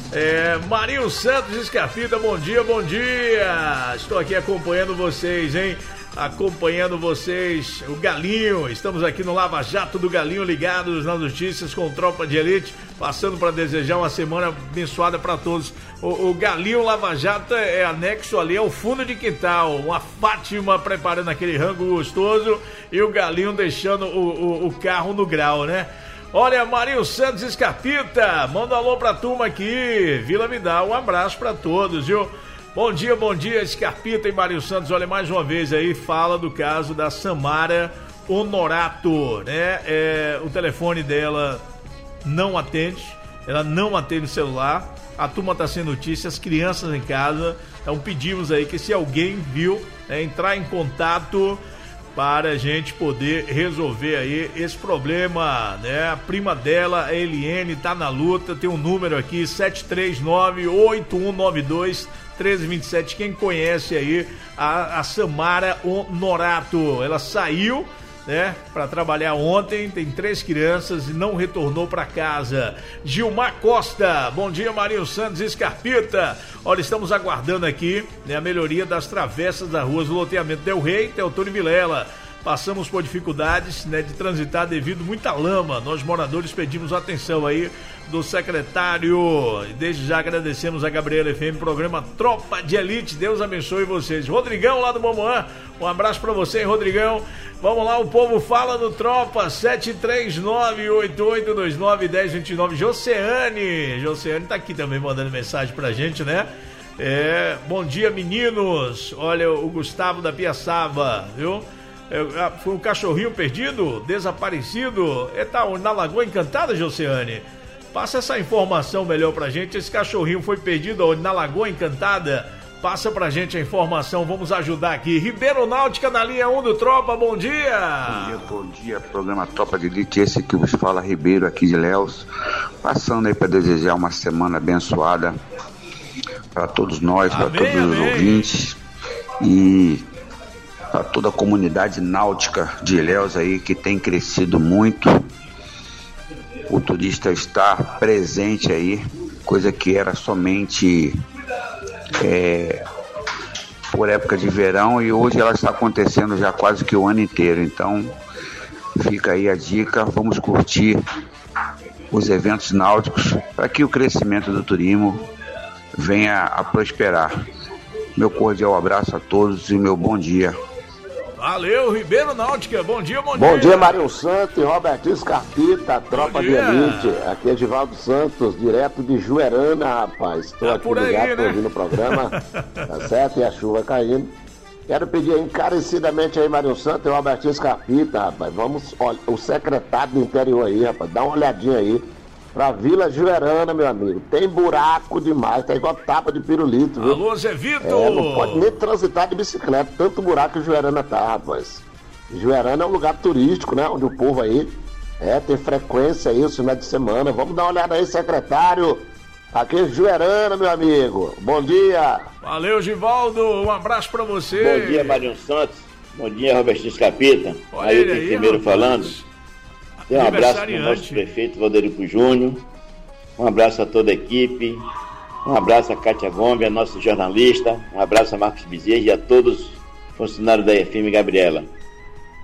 É, Marinho Santos Scarpita, bom dia, bom dia. Estou aqui acompanhando vocês, hein? Acompanhando vocês, o Galinho, estamos aqui no Lava Jato do Galinho, ligados nas notícias com Tropa de Elite, passando para desejar uma semana abençoada para todos. O, o Galinho Lava Jato é anexo ali ao fundo de quintal, uma Fátima preparando aquele rango gostoso e o Galinho deixando o, o, o carro no grau, né? Olha, Marinho Santos Scarpita, manda um alô pra turma aqui, Vila Vidal, um abraço para todos, viu? Bom dia, bom dia, Scarpita e Marinho Santos. Olha, mais uma vez aí, fala do caso da Samara Honorato, né? É, o telefone dela não atende, ela não atende o celular, a turma tá sem notícia, as crianças em casa, então pedimos aí que se alguém viu, né, entrar em contato para a gente poder resolver aí esse problema, né? A prima dela, a Eliene, tá na luta, tem um número aqui, sete três nove, oito um nove dois, um três dois sete, quem conhece aí a, a Samara Honorato, ela saiu, né, para trabalhar ontem, tem três crianças e não retornou para casa. Gilmar Costa, bom dia, Marinho Santos e Scarpita. Olha, estamos aguardando aqui, né, a melhoria das travessas das ruas do loteamento Del Rey, Teotônio Vilela. Passamos por dificuldades, né, de transitar devido a muita lama. Nós moradores pedimos atenção aí do secretário. Desde já agradecemos a Gabriela F M, programa Tropa de Elite. Deus abençoe vocês. Rodrigão lá do Momoã, um abraço pra você, hein, Rodrigão. Vamos lá, o povo fala do Tropa, sete três nove, oito oito dois nove, um zero dois nove. Joceane, Joceane tá aqui também mandando mensagem pra gente, né? É, bom dia, meninos. Olha, o Gustavo da Piaçava, viu? É, foi um cachorrinho perdido, desaparecido. É, tá na Lagoa Encantada, Joceane? Passa essa informação melhor pra gente. Esse cachorrinho foi perdido onde? Na Lagoa Encantada? Passa pra gente a informação, vamos ajudar aqui. Ribeiro Náutica na linha um do Tropa, bom dia! Bom dia, bom dia, programa Tropa de Elite, esse que vos fala, Ribeiro, aqui de Léus. Passando aí pra desejar uma semana abençoada para todos nós, para todos amém. Os ouvintes e para toda a comunidade náutica de Ilhéus aí, que tem crescido muito. O turista está presente aí, coisa que era somente é, por época de verão, e hoje ela está acontecendo já quase que o ano inteiro. Então fica aí a dica, vamos curtir os eventos náuticos para que o crescimento do turismo venha a prosperar. Meu cordial abraço a todos e meu bom dia. Valeu, Ribeiro Náutica, bom dia, bom, bom dia. Bom dia, Marinho Santos e Robertinho Scarpita, Tropa de Elite. Aqui é Edivaldo Santos, direto de Juerana, rapaz. Estou tá aqui ligado, estou ouvindo o programa, tá certo? E a chuva caindo. Quero pedir encarecidamente aí, Marinho Santos e Robertinho Scarpita, rapaz. Vamos, olha, o secretário do interior aí, rapaz, dá uma olhadinha aí pra Vila Juerana, meu amigo. Tem buraco demais, tá igual tapa de pirulito, viu? Alô, Zé Vitor! É, não pode nem transitar de bicicleta, tanto buraco que Juerana tá, rapaz. Juerana é um lugar turístico, né? Onde o povo aí é, tem frequência aí, os finais de semana. Vamos dar uma olhada aí, secretário. Aqui é Juerana, meu amigo. Bom dia! Valeu, Givaldo. Um abraço pra você. Bom dia, Marinho Santos. Bom dia, Robertinho Scarpita. Aí o primeiro falando. Um abraço para o nosso prefeito Valderico Júnior, um abraço a toda a equipe, um abraço a Cátia Gomes, a nossa jornalista, um abraço a Marcos Bezerra e a todos os funcionários da F M Gabriela.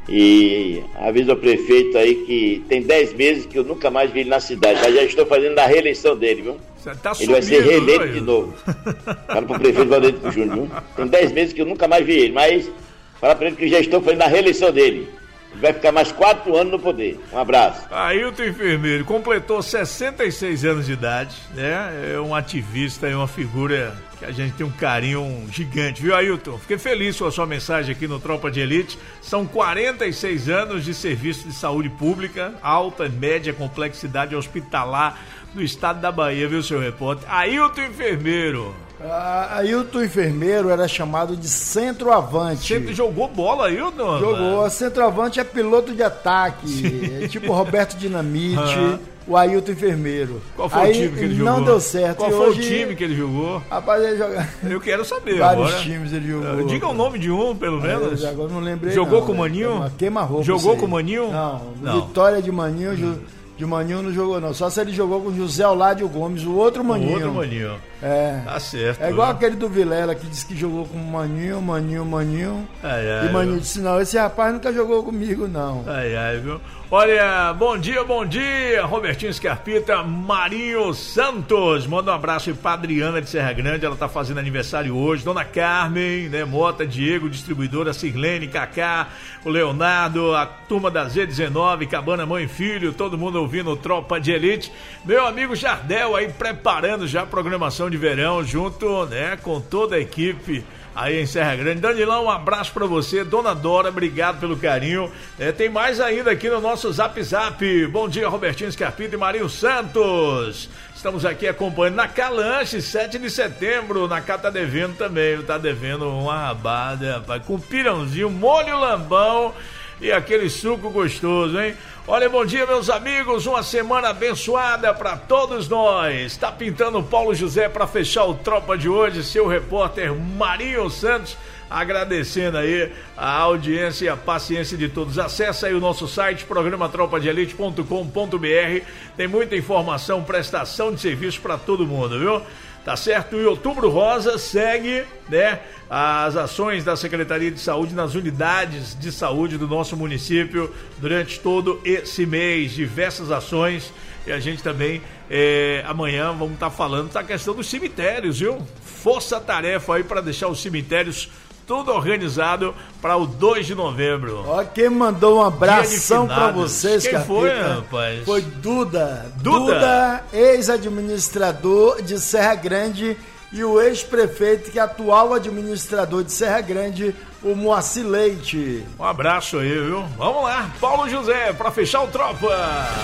E avisa o prefeito aí que tem dez meses que eu nunca mais vi ele na cidade, mas já estou fazendo a reeleição dele, viu? Tá ele vai ser reeleito viu? de novo. Fala pro prefeito Valdemiro Júnior, viu? Tem dez meses que eu nunca mais vi ele, mas fala pra ele que já estou fazendo a reeleição dele. Ele vai ficar mais quatro anos no poder. Um abraço. Ailton Enfermeiro completou sessenta e seis anos de idade, né? É um ativista e uma figura que a gente tem um carinho gigante, viu, Ailton? Fiquei feliz com a sua mensagem aqui no Tropa de Elite. São quarenta e seis anos de serviço de saúde pública, alta e média complexidade hospitalar do estado da Bahia, viu, seu repórter? Ailton Enfermeiro. Ah, Ailton Enfermeiro era chamado de centroavante. Sempre jogou bola, Ailton? Jogou. Centroavante é piloto de ataque, é tipo Roberto Dinamite, uhum. O Ailton Enfermeiro. Qual foi Aí, o time que ele jogou? Não deu certo. Qual e foi hoje... o time que ele jogou? Rapaz, ele joga... Eu quero saber Vários agora. times ele jogou. Diga o nome de um, pelo menos. Ah, agora não lembrei. Jogou não, com o Maninho? Queima-roupa. Jogou com o Maninho? Não, não. Vitória de Maninho... Hum. De Maninho não jogou não, só se ele jogou com José Oládio Gomes, o outro Maninho. O outro Maninho. É. Tá certo. É igual né? aquele do Vilela que disse que jogou com Maninho, Maninho, Maninho. Ai, ai, e Maninho disse, não, esse rapaz nunca jogou comigo, não. Ai, ai, viu? Olha, bom dia, bom dia, Robertinho Scarpita, Marinho Santos, manda um abraço para Adriana de Serra Grande, ela tá fazendo aniversário hoje, Dona Carmen, né, Mota, Diego, distribuidora, Sirlene, Cacá, o Leonardo, a turma da Z dezenove, Cabana Mãe e Filho, todo mundo ouvindo Tropa de Elite, meu amigo Jardel aí preparando já a programação de verão junto, né, com toda a equipe aí em Serra Grande. Danilão, um abraço pra você. Dona Dora, obrigado pelo carinho. É, tem mais ainda aqui no nosso Zap Zap. Bom dia, Robertinho Scarpita e Marinho Santos. Estamos aqui acompanhando na Calanche, sete de setembro. Na cá tá devendo também, tá devendo uma rabada, rapaz, com pirãozinho, molho lambão e aquele suco gostoso, hein? Olha, bom dia, meus amigos, uma semana abençoada para todos nós. Tá pintando o Paulo José para fechar o Tropa de hoje, seu repórter Marinho Santos, agradecendo aí a audiência e a paciência de todos. Acesse aí o nosso site, programa tropa de elite ponto com ponto br, tem muita informação, prestação de serviço para todo mundo, viu? Tá certo? E Outubro Rosa segue, né, as ações da Secretaria de Saúde nas unidades de saúde do nosso município durante todo esse mês. Diversas ações. E a gente também, é, amanhã, vamos estar tá falando da questão dos cemitérios, viu? Força-tarefa aí para deixar os cemitérios tudo organizado para o dois de novembro. Ó, quem mandou um abração para vocês, Quem Carpita, foi, rapaz? Foi Duda. Duda, Duda, ex-administrador de Serra Grande, e o ex-prefeito, que é atual administrador de Serra Grande, o Moacir Leite. Um abraço aí, viu? Vamos lá, Paulo José, para fechar o Tropa.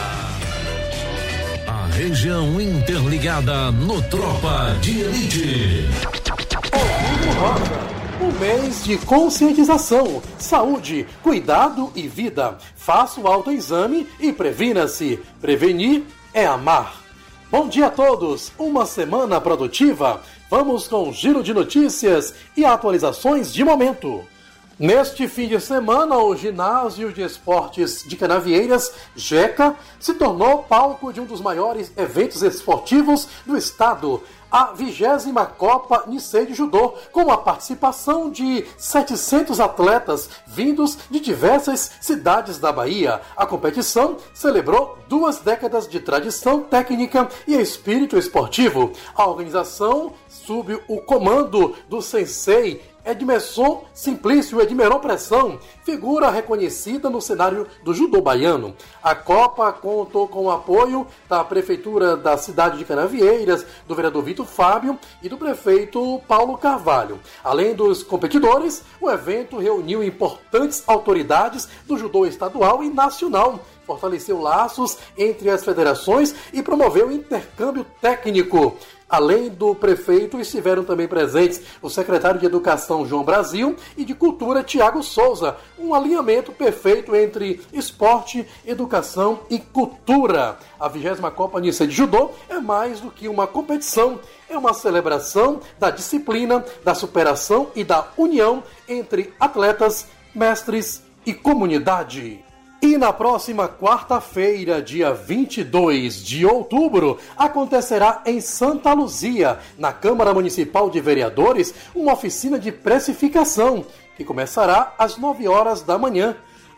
A região interligada no Tropa de Elite. Outubro Rosa. Um mês de conscientização, saúde, cuidado e vida. Faça o autoexame e previna-se. Prevenir é amar. Bom dia a todos, uma semana produtiva. Vamos com um giro de notícias e atualizações de momento. Neste fim de semana, o Ginásio de Esportes de Canavieiras, JECA, se tornou palco de um dos maiores eventos esportivos do estado, a vigésima Copa Nicei de Judô, com a participação de setecentos atletas vindos de diversas cidades da Bahia. A competição celebrou duas décadas de tradição técnica e espírito esportivo. A organização, sob o comando do sensei Edmerson Simplício Edmeron Pressão, figura reconhecida no cenário do judô baiano. A Copa contou com o apoio da Prefeitura da cidade de Canavieiras, do vereador Vitor Fábio e do prefeito Paulo Carvalho. Além dos competidores, o evento reuniu importantes autoridades do judô estadual e nacional, fortaleceu laços entre as federações e promoveu intercâmbio técnico. Além do prefeito, estiveram também presentes o secretário de Educação, João Brasil, e de Cultura, Tiago Souza. Um alinhamento perfeito entre esporte, educação e cultura. A vigésima Copa Nicei de Judô é mais do que uma competição. É uma celebração da disciplina, da superação e da união entre atletas, mestres e comunidade. E na próxima quarta-feira, dia vinte e dois de outubro, acontecerá em Santa Luzia, na Câmara Municipal de Vereadores, uma oficina de precificação, que começará às nove horas da manhã.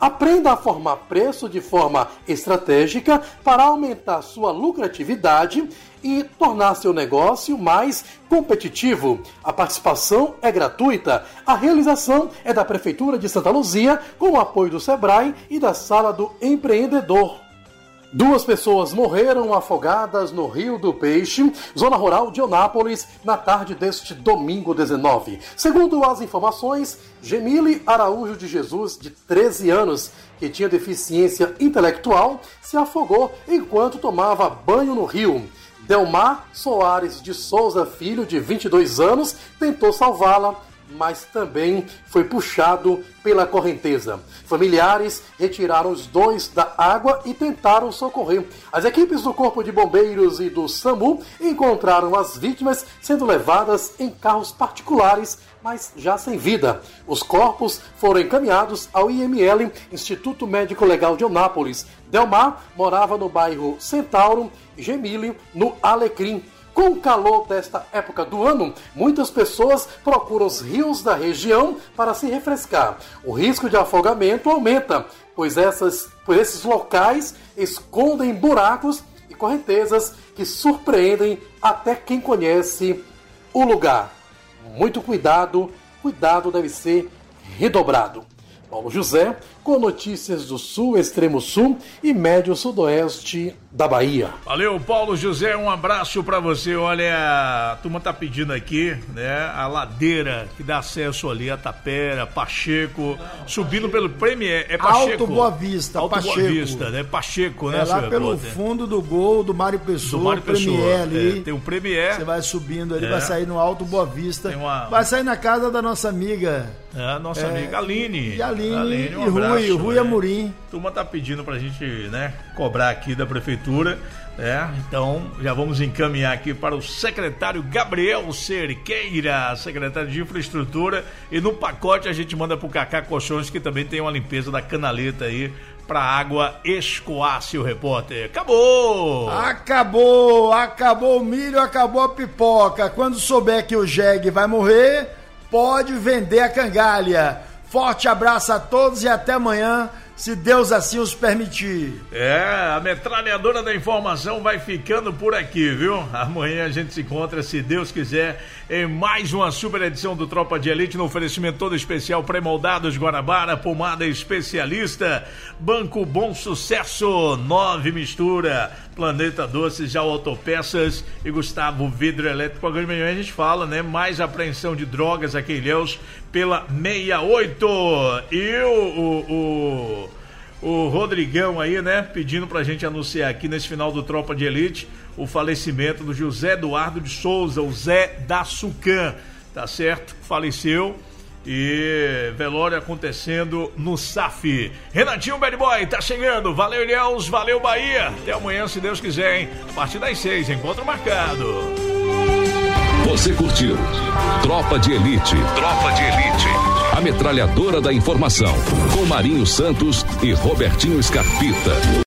Aprenda a formar preço de forma estratégica para aumentar sua lucratividade e tornar seu negócio mais competitivo. A participação é gratuita. A realização é da Prefeitura de Santa Luzia, com o apoio do Sebrae e da Sala do Empreendedor. Duas pessoas morreram afogadas no Rio do Peixe, zona rural de Eunápolis, na tarde deste domingo dezenove. Segundo as informações, Gemile Araújo de Jesus, de treze anos, que tinha deficiência intelectual, se afogou enquanto tomava banho no rio. Delmar Soares de Souza Filho, de vinte e dois anos, tentou salvá-la, mas também foi puxado pela correnteza. Familiares retiraram os dois da água e tentaram socorrer. As equipes do Corpo de Bombeiros e do SAMU encontraram as vítimas sendo levadas em carros particulares, mas já sem vida. Os corpos foram encaminhados ao I M L, Instituto Médico Legal de Eunápolis. Delmar morava no bairro Centauro, Gemílio, no Alecrim. Com o calor desta época do ano, muitas pessoas procuram os rios da região para se refrescar. O risco de afogamento aumenta, pois, essas, pois esses locais escondem buracos e correntezas que surpreendem até quem conhece o lugar. Muito cuidado, cuidado deve ser redobrado. Paulo José, com notícias do sul, extremo sul e médio sudoeste da Bahia. Valeu, Paulo José, um abraço pra você. Olha, a turma tá pedindo aqui, né, a ladeira que dá acesso ali a Tapera, Pacheco, subindo pelo Premier, é Pacheco. Alto Boa Vista, Alto Pacheco. Boa Vista, né, Pacheco, né, é lá senhor pelo repórter? fundo do gol do Mário Pessoa, Do Mário Premier Pessoa, ali. é, tem um Premier. Você vai subindo ali, É. vai sair no Alto Boa Vista. Tem uma- Vai sair na casa da nossa amiga. É, nossa É, amiga Aline. e Aline, Aline, um e Rui, abraço, Rui né? Amorim. A turma tá pedindo pra gente, né, cobrar aqui da prefeitura, né? Então, já vamos encaminhar aqui para o secretário Gabriel Cerqueira, secretário de Infraestrutura, e no pacote a gente manda pro Cacá Colchões, que também tem uma limpeza da canaleta aí pra água escoar, seu repórter. Acabou! Acabou, acabou o milho, acabou a pipoca. Quando souber que o jegue vai morrer, pode vender a cangalha. Forte abraço a todos e até amanhã, se Deus assim os permitir. É, a metralhadora da informação vai ficando por aqui, viu? Amanhã a gente se encontra, se Deus quiser, em mais uma super edição do Tropa de Elite, no oferecimento todo especial Pré-Moldados Guanabara, pomada especialista, Banco Bom Sucesso, Nove Mistura, Planeta Doces, Já Autopeças e Gustavo Vidro Elétrico. Agora de manhã a gente fala, né? Mais apreensão de drogas aqui em Ilhéus pela sessenta e oito. E o, o, o, o Rodrigão aí, né? Pedindo pra gente anunciar aqui nesse final do Tropa de Elite o falecimento do José Eduardo de Souza, o Zé da Sucan, tá certo? Faleceu. E velório acontecendo no S A F. Renatinho Bad Boy tá chegando. Valeu, Ilhéus, valeu, Bahia. Até amanhã, se Deus quiser, hein? A partir das seis, encontro marcado. Você curtiu Tropa de Elite. Tropa de Elite. A metralhadora da informação. Com Marinho Santos e Robertinho Scarpita.